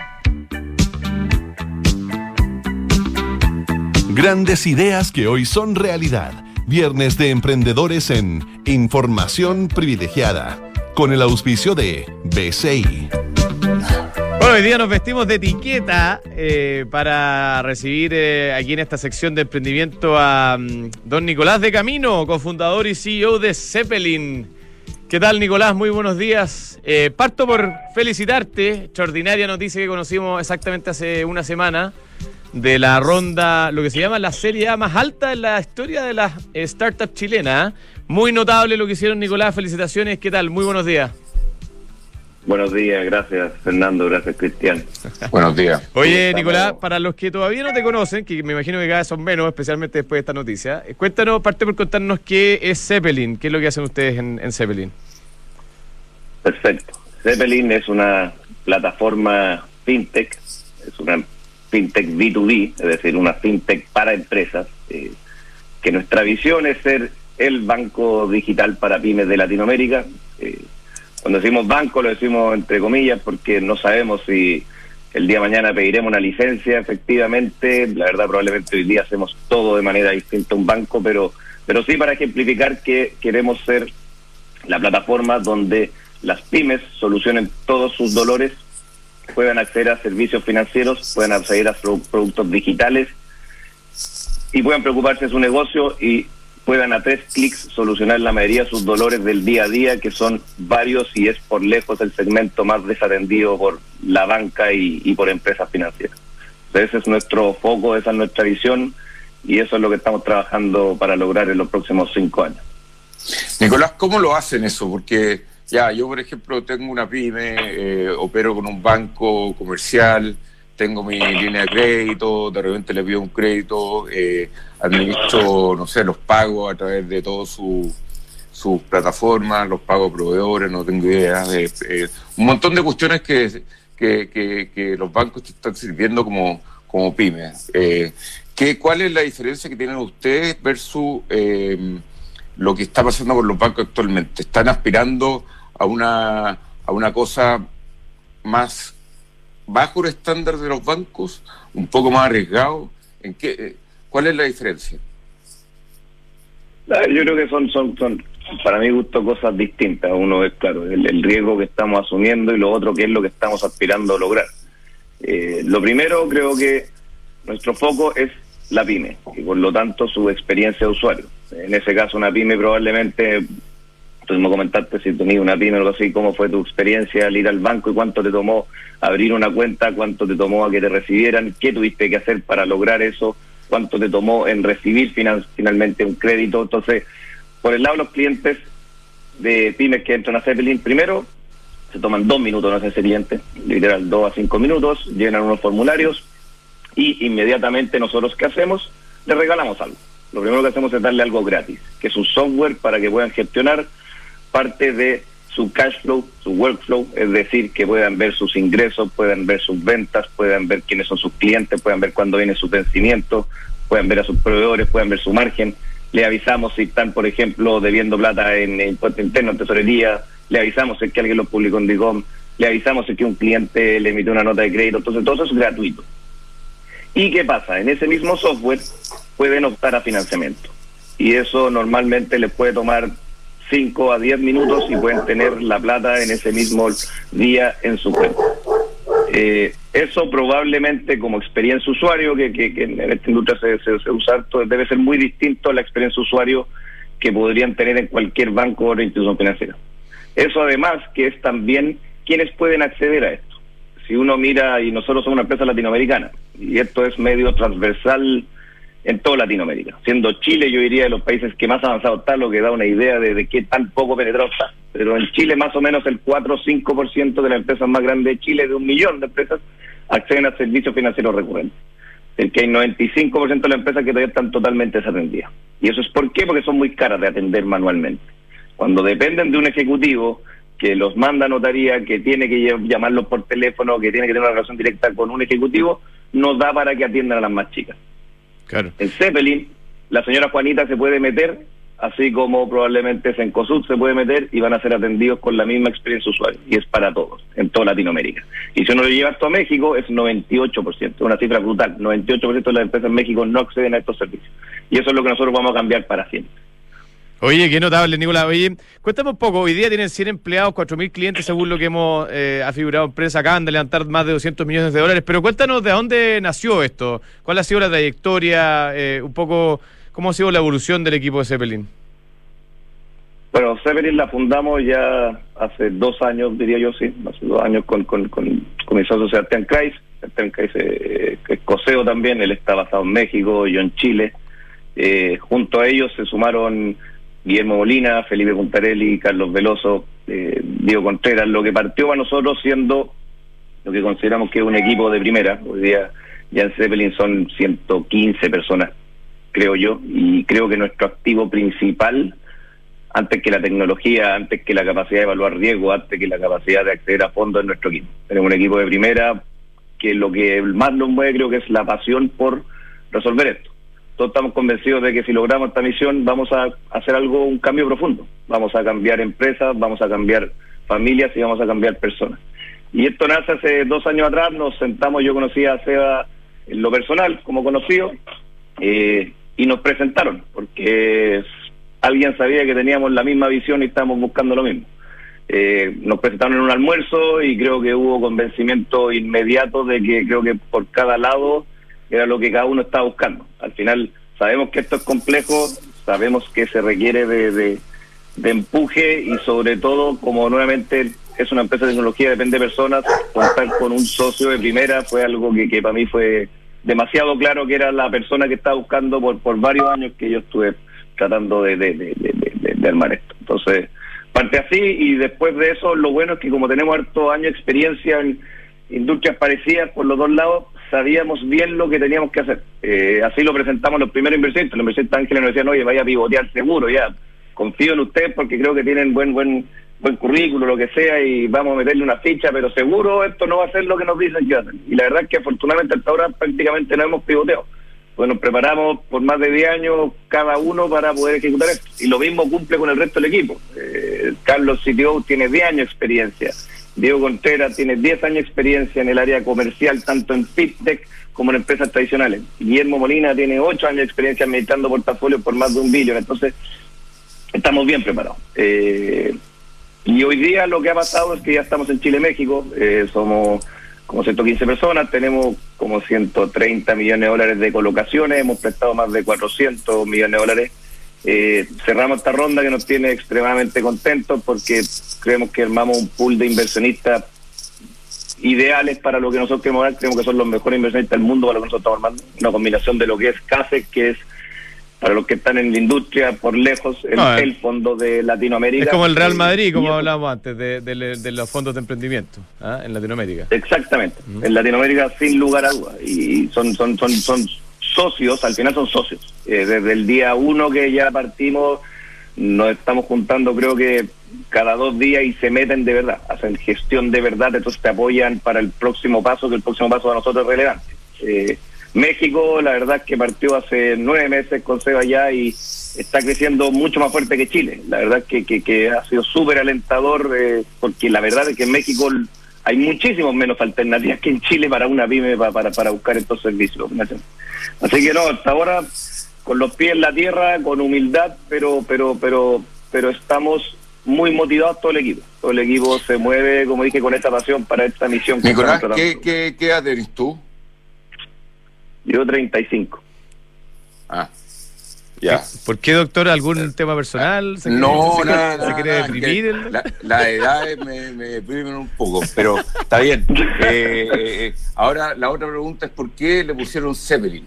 [SPEAKER 4] Grandes ideas que hoy son realidad. Viernes de Emprendedores en Información Privilegiada, con el auspicio de BCI.
[SPEAKER 1] Bueno, hoy día nos vestimos de etiqueta para recibir aquí en esta sección de emprendimiento a don Nicolás de Camino, cofundador y CEO de Zeppelin. ¿Qué tal, Nicolás? Muy buenos días. Parto por felicitarte. Extraordinaria noticia que conocimos exactamente hace una semana de la ronda, lo que se llama la Serie A más alta en la historia de las startups chilenas. Muy notable lo que hicieron, Nicolás. Felicitaciones. ¿Qué tal? Muy buenos días.
[SPEAKER 5] Buenos días, gracias Fernando, gracias Cristian.
[SPEAKER 2] Buenos días.
[SPEAKER 1] Oye, Nicolás, para los que todavía no te conocen, que me imagino que cada vez son menos, especialmente después de esta noticia, cuéntanos, parte por contarnos qué es Zeppelin, qué es lo que hacen ustedes en Zeppelin.
[SPEAKER 5] Perfecto. Zeppelin es una plataforma fintech, es una fintech B2B, es decir, una fintech para empresas, que nuestra visión es ser el banco digital para pymes de Latinoamérica. Cuando decimos banco lo decimos entre comillas porque no sabemos si el día de mañana pediremos una licencia efectivamente. La verdad, probablemente hoy día hacemos todo de manera distinta a un banco, pero sí para ejemplificar que queremos ser la plataforma donde las pymes solucionen todos sus dolores, puedan acceder a servicios financieros, puedan acceder a productos digitales y puedan preocuparse de su negocio y puedan a 3 clics solucionar la mayoría de sus dolores del día a día, que son varios y es por lejos el segmento más desatendido por la banca y por empresas financieras. Ese es nuestro foco, esa es nuestra visión y eso es lo que estamos trabajando para lograr en los próximos 5 años.
[SPEAKER 2] Nicolás, ¿cómo lo hacen eso? Porque ya, yo por ejemplo tengo una pyme, opero con un banco comercial, tengo mi línea de crédito, de repente le pido un crédito, administro, no sé, los pagos a través de todas sus plataformas, los pago a proveedores, no tengo idea, un montón de cuestiones que los bancos te están sirviendo como pymes. ¿Cuál es la diferencia que tienen ustedes versus lo que está pasando con los bancos actualmente? ¿Están aspirando a una cosa más bajo el estándar de los bancos, un poco más arriesgado? ¿Cuál es la diferencia?
[SPEAKER 5] Yo creo que son para mi gusto cosas distintas. Uno es, claro, el riesgo que estamos asumiendo y lo otro que es lo que estamos aspirando a lograr. Lo primero, creo que nuestro foco es la pyme y por lo tanto su experiencia de usuario. En ese caso una pyme probablemente, tú me comentaste si tenías una pyme o algo así, cómo fue tu experiencia al ir al banco y cuánto te tomó abrir una cuenta, cuánto te tomó a que te recibieran, qué tuviste que hacer para lograr eso, cuánto te tomó en recibir finalmente un crédito. Entonces, por el lado de los clientes de pymes que entran a Zeppelin, primero se toman 2 minutos en hacerse cliente, literal 2 a 5 minutos, llenan unos formularios y inmediatamente nosotros, ¿qué hacemos? Les regalamos algo. Lo primero que hacemos es darle algo gratis, que es un software para que puedan gestionar parte de su cash flow, su workflow, es decir, que puedan ver sus ingresos, puedan ver sus ventas, puedan ver quiénes son sus clientes, puedan ver cuándo viene su vencimiento, puedan ver a sus proveedores, puedan ver su margen. Le avisamos si están, por ejemplo, debiendo plata en impuesto interno, en tesorería, le avisamos si es que alguien lo publicó en DICOM, le avisamos si es que un cliente le emitió una nota de crédito. Entonces todo eso es gratuito. ¿Y qué pasa? En ese mismo software pueden optar a financiamiento y eso normalmente les puede tomar 5 a 10 minutos y pueden tener la plata en ese mismo día en su cuenta. Eso probablemente como experiencia usuario, que en esta industria se usa harto, debe ser muy distinto a la experiencia usuario que podrían tener en cualquier banco o institución financiera. Eso además que es también quienes pueden acceder a esto. Si uno mira, y nosotros somos una empresa latinoamericana, y esto es medio transversal en toda Latinoamérica, siendo Chile, yo diría, de los países que más avanzado está, lo que da una idea de qué tan poco penetrado está. Pero en Chile más o menos el 4 o 5% de las empresas más grandes de Chile, de 1 millón de empresas, acceden a servicios financieros recurrentes. El que hay 95% de las empresas que todavía están totalmente desatendidas. ¿Y eso es por qué? Porque son muy caras de atender manualmente. Cuando dependen de un ejecutivo que los manda a notaría, que tiene que llamarlos por teléfono, que tiene que tener una relación directa con un ejecutivo, no da para que atiendan a las más chicas.
[SPEAKER 1] Claro.
[SPEAKER 5] En Zeppelin, la señora Juanita se puede meter, así como probablemente Cencosud se puede meter, y van a ser atendidos con la misma experiencia usuario, y es para todos, en toda Latinoamérica. Y si uno lo lleva esto a México, es 98%, una cifra brutal. 98% de las empresas en México no acceden a estos servicios. Y eso es lo que nosotros vamos a cambiar para siempre.
[SPEAKER 1] Oye, qué notable, Nicolás. Oye, cuéntame un poco. Hoy día tienen 100 empleados, 4.000 clientes, según lo que hemos afigurado en prensa. Acaban de levantar más de $200 millones. Pero cuéntanos de dónde nació esto. ¿Cuál ha sido la trayectoria? Un poco, ¿cómo ha sido la evolución del equipo de Zeppelin?
[SPEAKER 5] Bueno, Zeppelin la fundamos ya hace 2 años, diría yo, sí. Hace 2 años con mi socio Sebastián Kreis. Sebastián Kreis es coseo también. Él está basado en México, yo en Chile. Junto a ellos se sumaron Guillermo Molina, Felipe Puntarelli, Carlos Veloso, Diego Contreras, lo que partió para nosotros siendo lo que consideramos que es un equipo de primera. Hoy día ya en Zeppelin son 115 personas, creo yo, y creo que nuestro activo principal, antes que la tecnología, antes que la capacidad de evaluar riesgo, antes que la capacidad de acceder a fondos, es nuestro equipo. Tenemos un equipo de primera que lo que más nos mueve creo que es la pasión por resolver esto. Todos estamos convencidos de que si logramos esta misión vamos a hacer un cambio profundo. Vamos a cambiar empresas, vamos a cambiar familias y vamos a cambiar personas. Y esto nace hace 2 años atrás, nos sentamos, yo conocí a Seba en lo personal, como conocido, y nos presentaron, porque alguien sabía que teníamos la misma visión y estábamos buscando lo mismo. Nos presentaron en un almuerzo y creo que hubo convencimiento inmediato de que creo que por cada lado era lo que cada uno estaba buscando. Al final sabemos que esto es complejo, sabemos que se requiere de empuje y sobre todo, como nuevamente es una empresa de tecnología, depende de personas, contar con un socio de primera fue algo que para mí fue demasiado claro que era la persona que estaba buscando por varios años que yo estuve tratando de armar esto. Entonces, parte así, y después de eso, lo bueno es que como tenemos harto años de experiencia en industrias parecidas por los dos lados, sabíamos bien lo que teníamos que hacer. Así lo presentamos los primeros inversionistas. Los inversionistas ángeles nos decían, oye, vaya a pivotear seguro, ya, confío en ustedes porque creo que tienen buen currículo, lo que sea, y vamos a meterle una ficha, pero seguro esto no va a ser lo que nos dicen que hacen. Y la verdad es que afortunadamente hasta ahora prácticamente no hemos pivoteado. Pues nos preparamos por más de 10 años cada uno para poder ejecutar esto. Y lo mismo cumple con el resto del equipo. Carlos CTO tiene 10 años de experiencia. Diego Contreras tiene 10 años de experiencia en el área comercial, tanto en FinTech como en empresas tradicionales. Guillermo Molina tiene 8 años de experiencia administrando portafolios por más de $1 billón. Entonces, estamos bien preparados. Y hoy día lo que ha pasado es que ya estamos en Chile, México. Somos como 115 personas, tenemos como $130 millones de colocaciones, hemos prestado más de $400 millones. Cerramos esta ronda que nos tiene extremadamente contentos porque creemos que armamos un pool de inversionistas ideales para lo que nosotros queremos dar. Creemos que son los mejores inversionistas del mundo para lo que nosotros estamos armando. Una combinación de lo que es CASEC, que es para los que están en la industria por lejos el fondo de Latinoamérica. Es
[SPEAKER 1] como el Real Madrid, como hablábamos antes, de los fondos de emprendimiento en Latinoamérica.
[SPEAKER 5] Exactamente, en Latinoamérica sin lugar a dudas. Y son socios, al final son socios. Desde el día 1 que ya partimos, nos estamos juntando creo que cada 2 días y se meten de verdad, hacen gestión de verdad, entonces te apoyan para el próximo paso, que el próximo paso para nosotros es relevante. México, la verdad es que partió hace 9 meses con Seba ya y está creciendo mucho más fuerte que Chile. La verdad es que ha sido súper alentador, porque la verdad es que en México hay muchísimos menos alternativas que en Chile para una pyme para buscar estos servicios. Así que no, hasta ahora con los pies en la tierra, con humildad, pero estamos muy motivados todo el equipo. Todo el equipo se mueve, como dije, con esta pasión para esta misión.
[SPEAKER 2] Nicolás, ¿qué edad eres tú?
[SPEAKER 5] Yo 35.
[SPEAKER 2] Ya.
[SPEAKER 1] ¿Por qué, doctor? ¿Algún tema personal?
[SPEAKER 2] Nada.
[SPEAKER 1] ¿Se quiere deprimir?
[SPEAKER 2] Las edades me deprimen un poco, pero está bien. Ahora, la otra pregunta es ¿por qué le pusieron Zeppelin?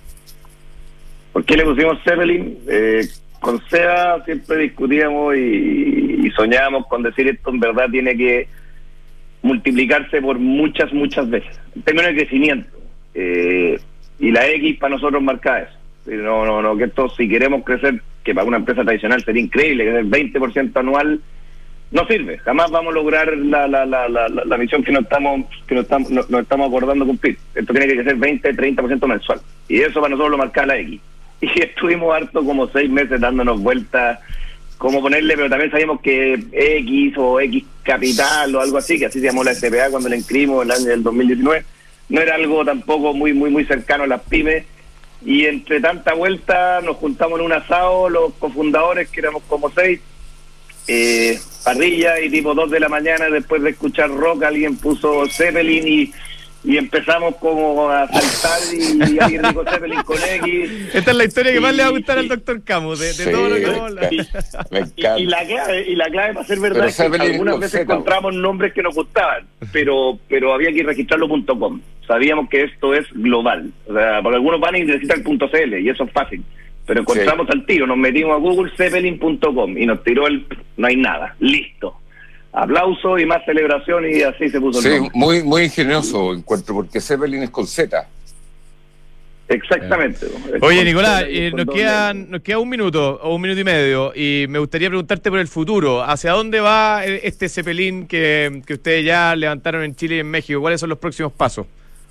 [SPEAKER 5] ¿Por qué le pusimos Zeppelin? Con Seba siempre discutíamos y soñábamos con decir esto en verdad tiene que multiplicarse por muchas veces, en términos de crecimiento. Y la X para nosotros marca eso. No, que esto, si queremos crecer, que para una empresa tradicional sería increíble, que el 20% anual no sirve. Jamás vamos a lograr la misión que nos estamos acordando cumplir. Esto tiene que crecer 20-30% mensual. Y eso para nosotros lo marca la X. Y estuvimos harto como 6 meses dándonos vueltas, cómo ponerle, pero también sabíamos que X o X Capital o algo así, que así se llamó la SPA cuando la inscribimos el año del 2019, no era algo tampoco muy cercano a las pymes. Y entre tanta vuelta nos juntamos en un asado, los cofundadores, que éramos como 6, parrilla, y tipo 2 de la mañana, después de escuchar rock, alguien puso Zeppelin y empezamos como a saltar y ahí rico Zeppelin con X.
[SPEAKER 1] Esta es la historia que más le va a gustar al doctor Camus, de
[SPEAKER 2] Sí,
[SPEAKER 1] todo lo que habla.
[SPEAKER 2] me encanta.
[SPEAKER 5] Y la clave para ser verdad es que algunas veces encontramos nombres que nos gustaban, pero había que registrarlo .com. Sabíamos que esto es global. O sea, porque algunos van y necesitan .cl y eso es fácil. Pero encontramos al tiro, nos metimos a Google Zeppelin.com y nos tiró no hay nada, listo. Aplauso y más celebración y así se puso el nombre.
[SPEAKER 2] Muy ingenioso encuentro, porque Zeppelin es con Z.
[SPEAKER 5] Exactamente.
[SPEAKER 1] Oye, Nicolás, nos queda 1 minuto o 1 minuto y medio y me gustaría preguntarte por el futuro. ¿Hacia dónde va este Zeppelin que ustedes ya levantaron en Chile y en México? ¿Cuáles son los próximos pasos?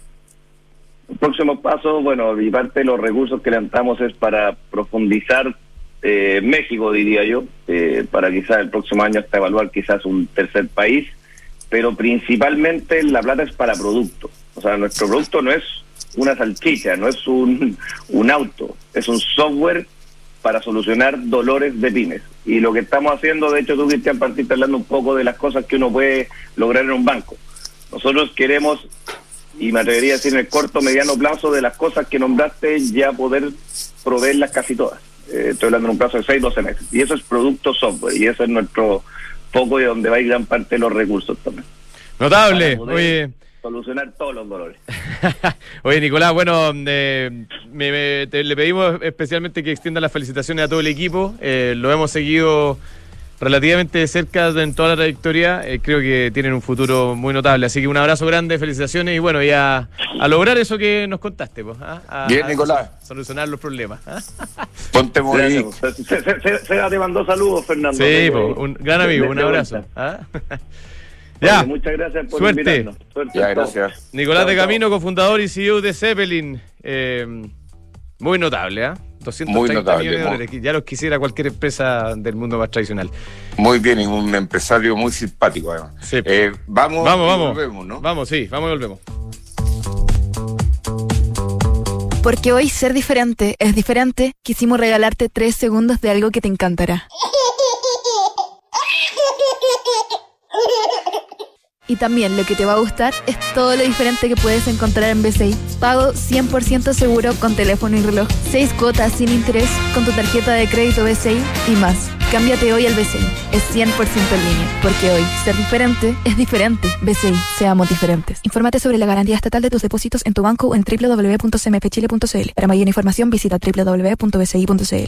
[SPEAKER 5] Los próximos pasos, bueno, y parte de los recursos que levantamos es para profundizar México, diría yo, para quizás el próximo año hasta evaluar quizás un tercer país, pero principalmente la plata es para producto. O sea, nuestro producto no es una salchicha, no es un auto, es un software para solucionar dolores de pymes. Y lo que estamos haciendo, de hecho tú, Cristian, partiste hablando un poco de las cosas que uno puede lograr en un banco. Nosotros queremos, y me atrevería a decir en el corto, mediano plazo, de las cosas que nombraste, ya poder proveerlas casi todas. Estoy hablando en un plazo de 6-12 meses. Y eso es producto software, y eso es nuestro foco y donde va a ir gran parte de los recursos también.
[SPEAKER 1] Notable. Oye,
[SPEAKER 5] solucionar todos los dolores.
[SPEAKER 1] Oye, Nicolás, bueno, le pedimos especialmente que extienda las felicitaciones a todo el equipo. Lo hemos seguido relativamente de cerca en toda la trayectoria. Creo que tienen un futuro muy notable. Así que un abrazo grande, felicitaciones y bueno, y a lograr eso que nos contaste. Pues,
[SPEAKER 2] Bien, Nicolás.
[SPEAKER 1] Solucionar los problemas.
[SPEAKER 2] Ponte muy...
[SPEAKER 5] Se te mandó saludos, Fernando.
[SPEAKER 1] Sí, pues, un gran amigo, un abrazo.
[SPEAKER 5] Ya. Oye, muchas gracias por invitarnos. Suerte.
[SPEAKER 2] Ya, gracias.
[SPEAKER 1] Nicolás de Camino, cofundador y CEO de Zeppelin. Muy notable, ¿ah? 230 millones de dólares. Ya los quisiera cualquier empresa del mundo más tradicional.
[SPEAKER 2] Muy bien, y un empresario muy simpático, además.
[SPEAKER 1] Sí.
[SPEAKER 2] Vamos.
[SPEAKER 1] Volvemos, ¿no? Vamos y volvemos.
[SPEAKER 6] Porque hoy ser diferente es diferente, quisimos regalarte 3 segundos de algo que te encantará. Y también lo que te va a gustar es todo lo diferente que puedes encontrar en BCI. Pago 100% seguro con teléfono y reloj. 6 cuotas sin interés con tu tarjeta de crédito BCI y más. Cámbiate hoy al BCI. Es 100% en línea. Porque hoy ser diferente es diferente. BCI. Seamos diferentes. Infórmate sobre la garantía estatal de tus depósitos en tu banco o en www.cmfchile.cl. Para mayor información visita www.bci.cl.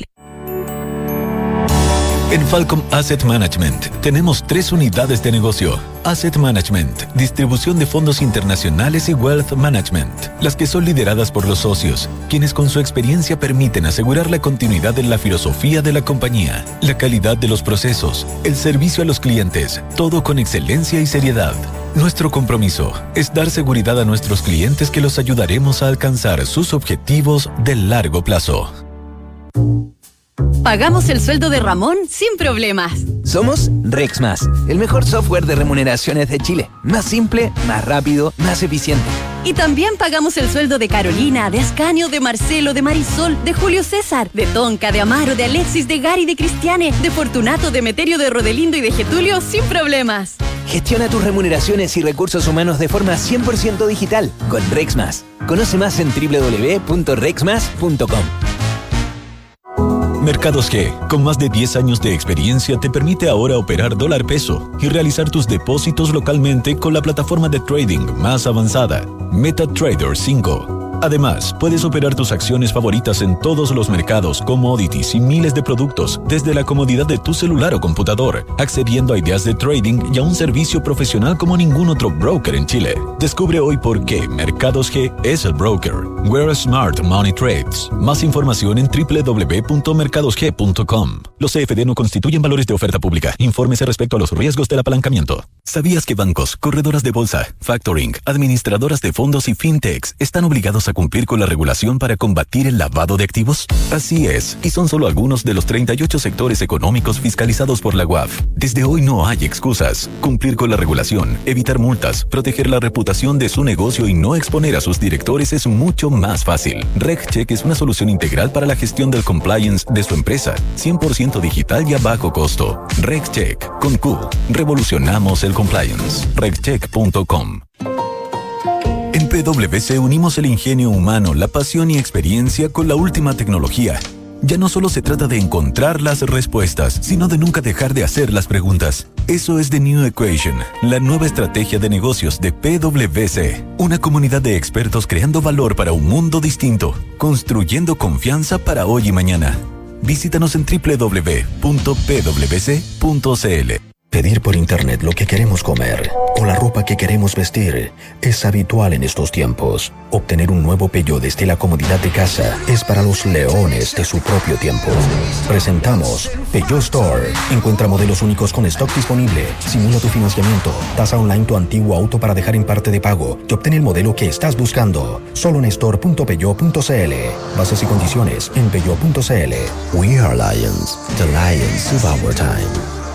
[SPEAKER 7] En Falcom Asset Management tenemos 3 unidades de negocio. Asset Management, distribución de fondos internacionales y Wealth Management, las que son lideradas por los socios, quienes con su experiencia permiten asegurar la continuidad en la filosofía de la compañía, la calidad de los procesos, el servicio a los clientes, todo con excelencia y seriedad. Nuestro compromiso es dar seguridad a nuestros clientes que los ayudaremos a alcanzar sus objetivos de largo plazo.
[SPEAKER 8] Pagamos el sueldo de Ramón sin problemas.
[SPEAKER 9] Somos Rexmas, el mejor software de remuneraciones de Chile. Más simple, más rápido, más eficiente.
[SPEAKER 8] Y también pagamos el sueldo de Carolina, de Ascanio, de Marcelo, de Marisol, de Julio César, de Tonka, de Amaro, de Alexis, de Gary, de Cristiane, de Fortunato, de Meterio, de Rodelindo y de Getulio sin problemas.
[SPEAKER 9] Gestiona tus remuneraciones y recursos humanos de forma 100% digital con Rexmas. Conoce más en www.rexmas.com.
[SPEAKER 7] Mercados G, con más de 10 años de experiencia, te permite ahora operar dólar peso y realizar tus depósitos localmente con la plataforma de trading más avanzada, MetaTrader 5. Además, puedes operar tus acciones favoritas en todos los mercados, commodities y miles de productos desde la comodidad de tu celular o computador, accediendo a ideas de trading y a un servicio profesional como ningún otro broker en Chile. Descubre hoy por qué Mercados G es el broker. Where Smart Money Trades. Más información en www.mercadosg.com. Los CFD no constituyen valores de oferta pública. Infórmese respecto a los riesgos del apalancamiento. ¿Sabías que bancos, corredoras de bolsa, factoring, administradoras de fondos y fintechs están obligados a cumplir con la regulación para combatir el lavado de activos? Así es, y son solo algunos de los 38 sectores económicos fiscalizados por la UAF. Desde hoy no hay excusas. Cumplir con la regulación, evitar multas, proteger la reputación de su negocio y no exponer a sus directores es mucho más fácil. RegCheck es una solución integral para la gestión del compliance de su empresa, 100% digital y a bajo costo. RegCheck, con Q. Revolucionamos el compliance. RegCheck.com. En PwC unimos el ingenio humano, la pasión y experiencia con la última tecnología. Ya no solo se trata de encontrar las respuestas, sino de nunca dejar de hacer las preguntas. Eso es The New Equation, la nueva estrategia de negocios de PwC. Una comunidad de expertos creando valor para un mundo distinto, construyendo confianza para hoy y mañana. Visítanos en www.pwc.cl.
[SPEAKER 10] Pedir por internet lo que queremos comer o la ropa que queremos vestir es habitual en estos tiempos. Obtener un nuevo Peugeot desde la comodidad de casa es para los leones de su propio tiempo. Presentamos Peugeot Store. Encuentra modelos únicos con stock disponible. Simula tu financiamiento. Tasa online tu antiguo auto para dejar en parte de pago y obtén el modelo que estás buscando. Solo en store.peugeot.cl. Bases y condiciones en peugeot.cl. We are Lions. The Lions of our time.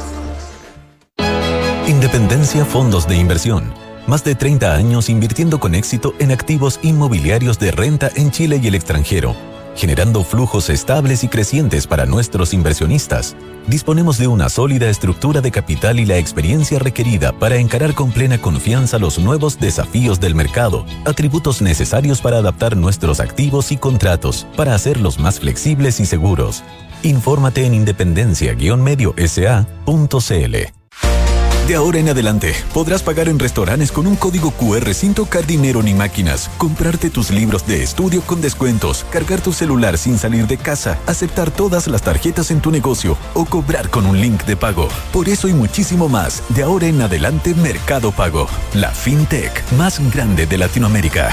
[SPEAKER 7] Independencia Fondos de Inversión. Más de 30 años invirtiendo con éxito en activos inmobiliarios de renta en Chile y el extranjero, generando flujos estables y crecientes para nuestros inversionistas. Disponemos de una sólida estructura de capital y la experiencia requerida para encarar con plena confianza los nuevos desafíos del mercado, atributos necesarios para adaptar nuestros activos y contratos, para hacerlos más flexibles y seguros. Infórmate en independencia-mediosa.cl. De ahora en adelante, podrás pagar en restaurantes con un código QR sin tocar dinero ni máquinas, comprarte tus libros de estudio con descuentos, cargar tu celular sin salir de casa, aceptar todas las tarjetas en tu negocio o cobrar con un link de pago. Por eso y muchísimo más, de ahora en adelante Mercado Pago, la fintech más grande de Latinoamérica.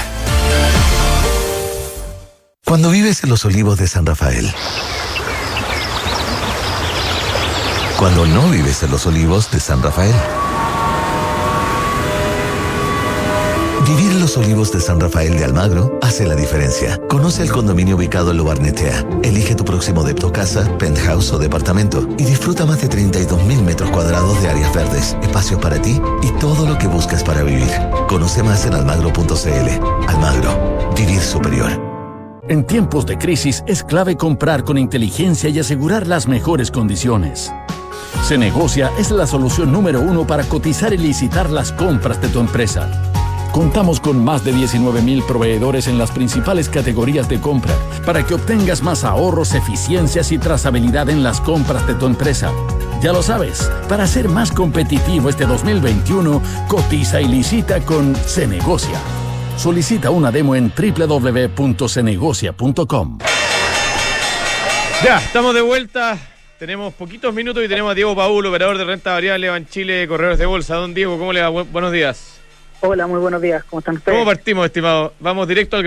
[SPEAKER 11] Cuando vives en los Olivos de San Rafael. Cuando no vives en los Olivos de San Rafael. Vivir en los Olivos de San Rafael de Almagro hace la diferencia. Conoce el condominio ubicado en Lo Barnechea. Elige tu próximo depto casa, penthouse o departamento y disfruta más de 32.000 metros cuadrados de áreas verdes, espacios para ti y todo lo que buscas para vivir. Conoce más en almagro.cl. Almagro, vivir superior.
[SPEAKER 12] En tiempos de crisis es clave comprar con inteligencia y asegurar las mejores condiciones. Cenegocia es la solución número 1 para cotizar y licitar las compras de tu empresa. Contamos con más de 19.000 proveedores en las principales categorías de compra para que obtengas más ahorros, eficiencias y trazabilidad en las compras de tu empresa. Ya lo sabes, para ser más competitivo este 2021, cotiza y licita con Cenegocia. Solicita una demo en www.cenegocia.com.
[SPEAKER 1] Ya, estamos de vuelta. Tenemos poquitos minutos y tenemos a Diego Paul, operador de renta variable Banchile Corredores de Bolsa. Don Diego, ¿cómo le va? Buenos días.
[SPEAKER 13] Hola, muy buenos días. ¿Cómo están ustedes?
[SPEAKER 1] ¿Cómo partimos, estimado? Vamos directo al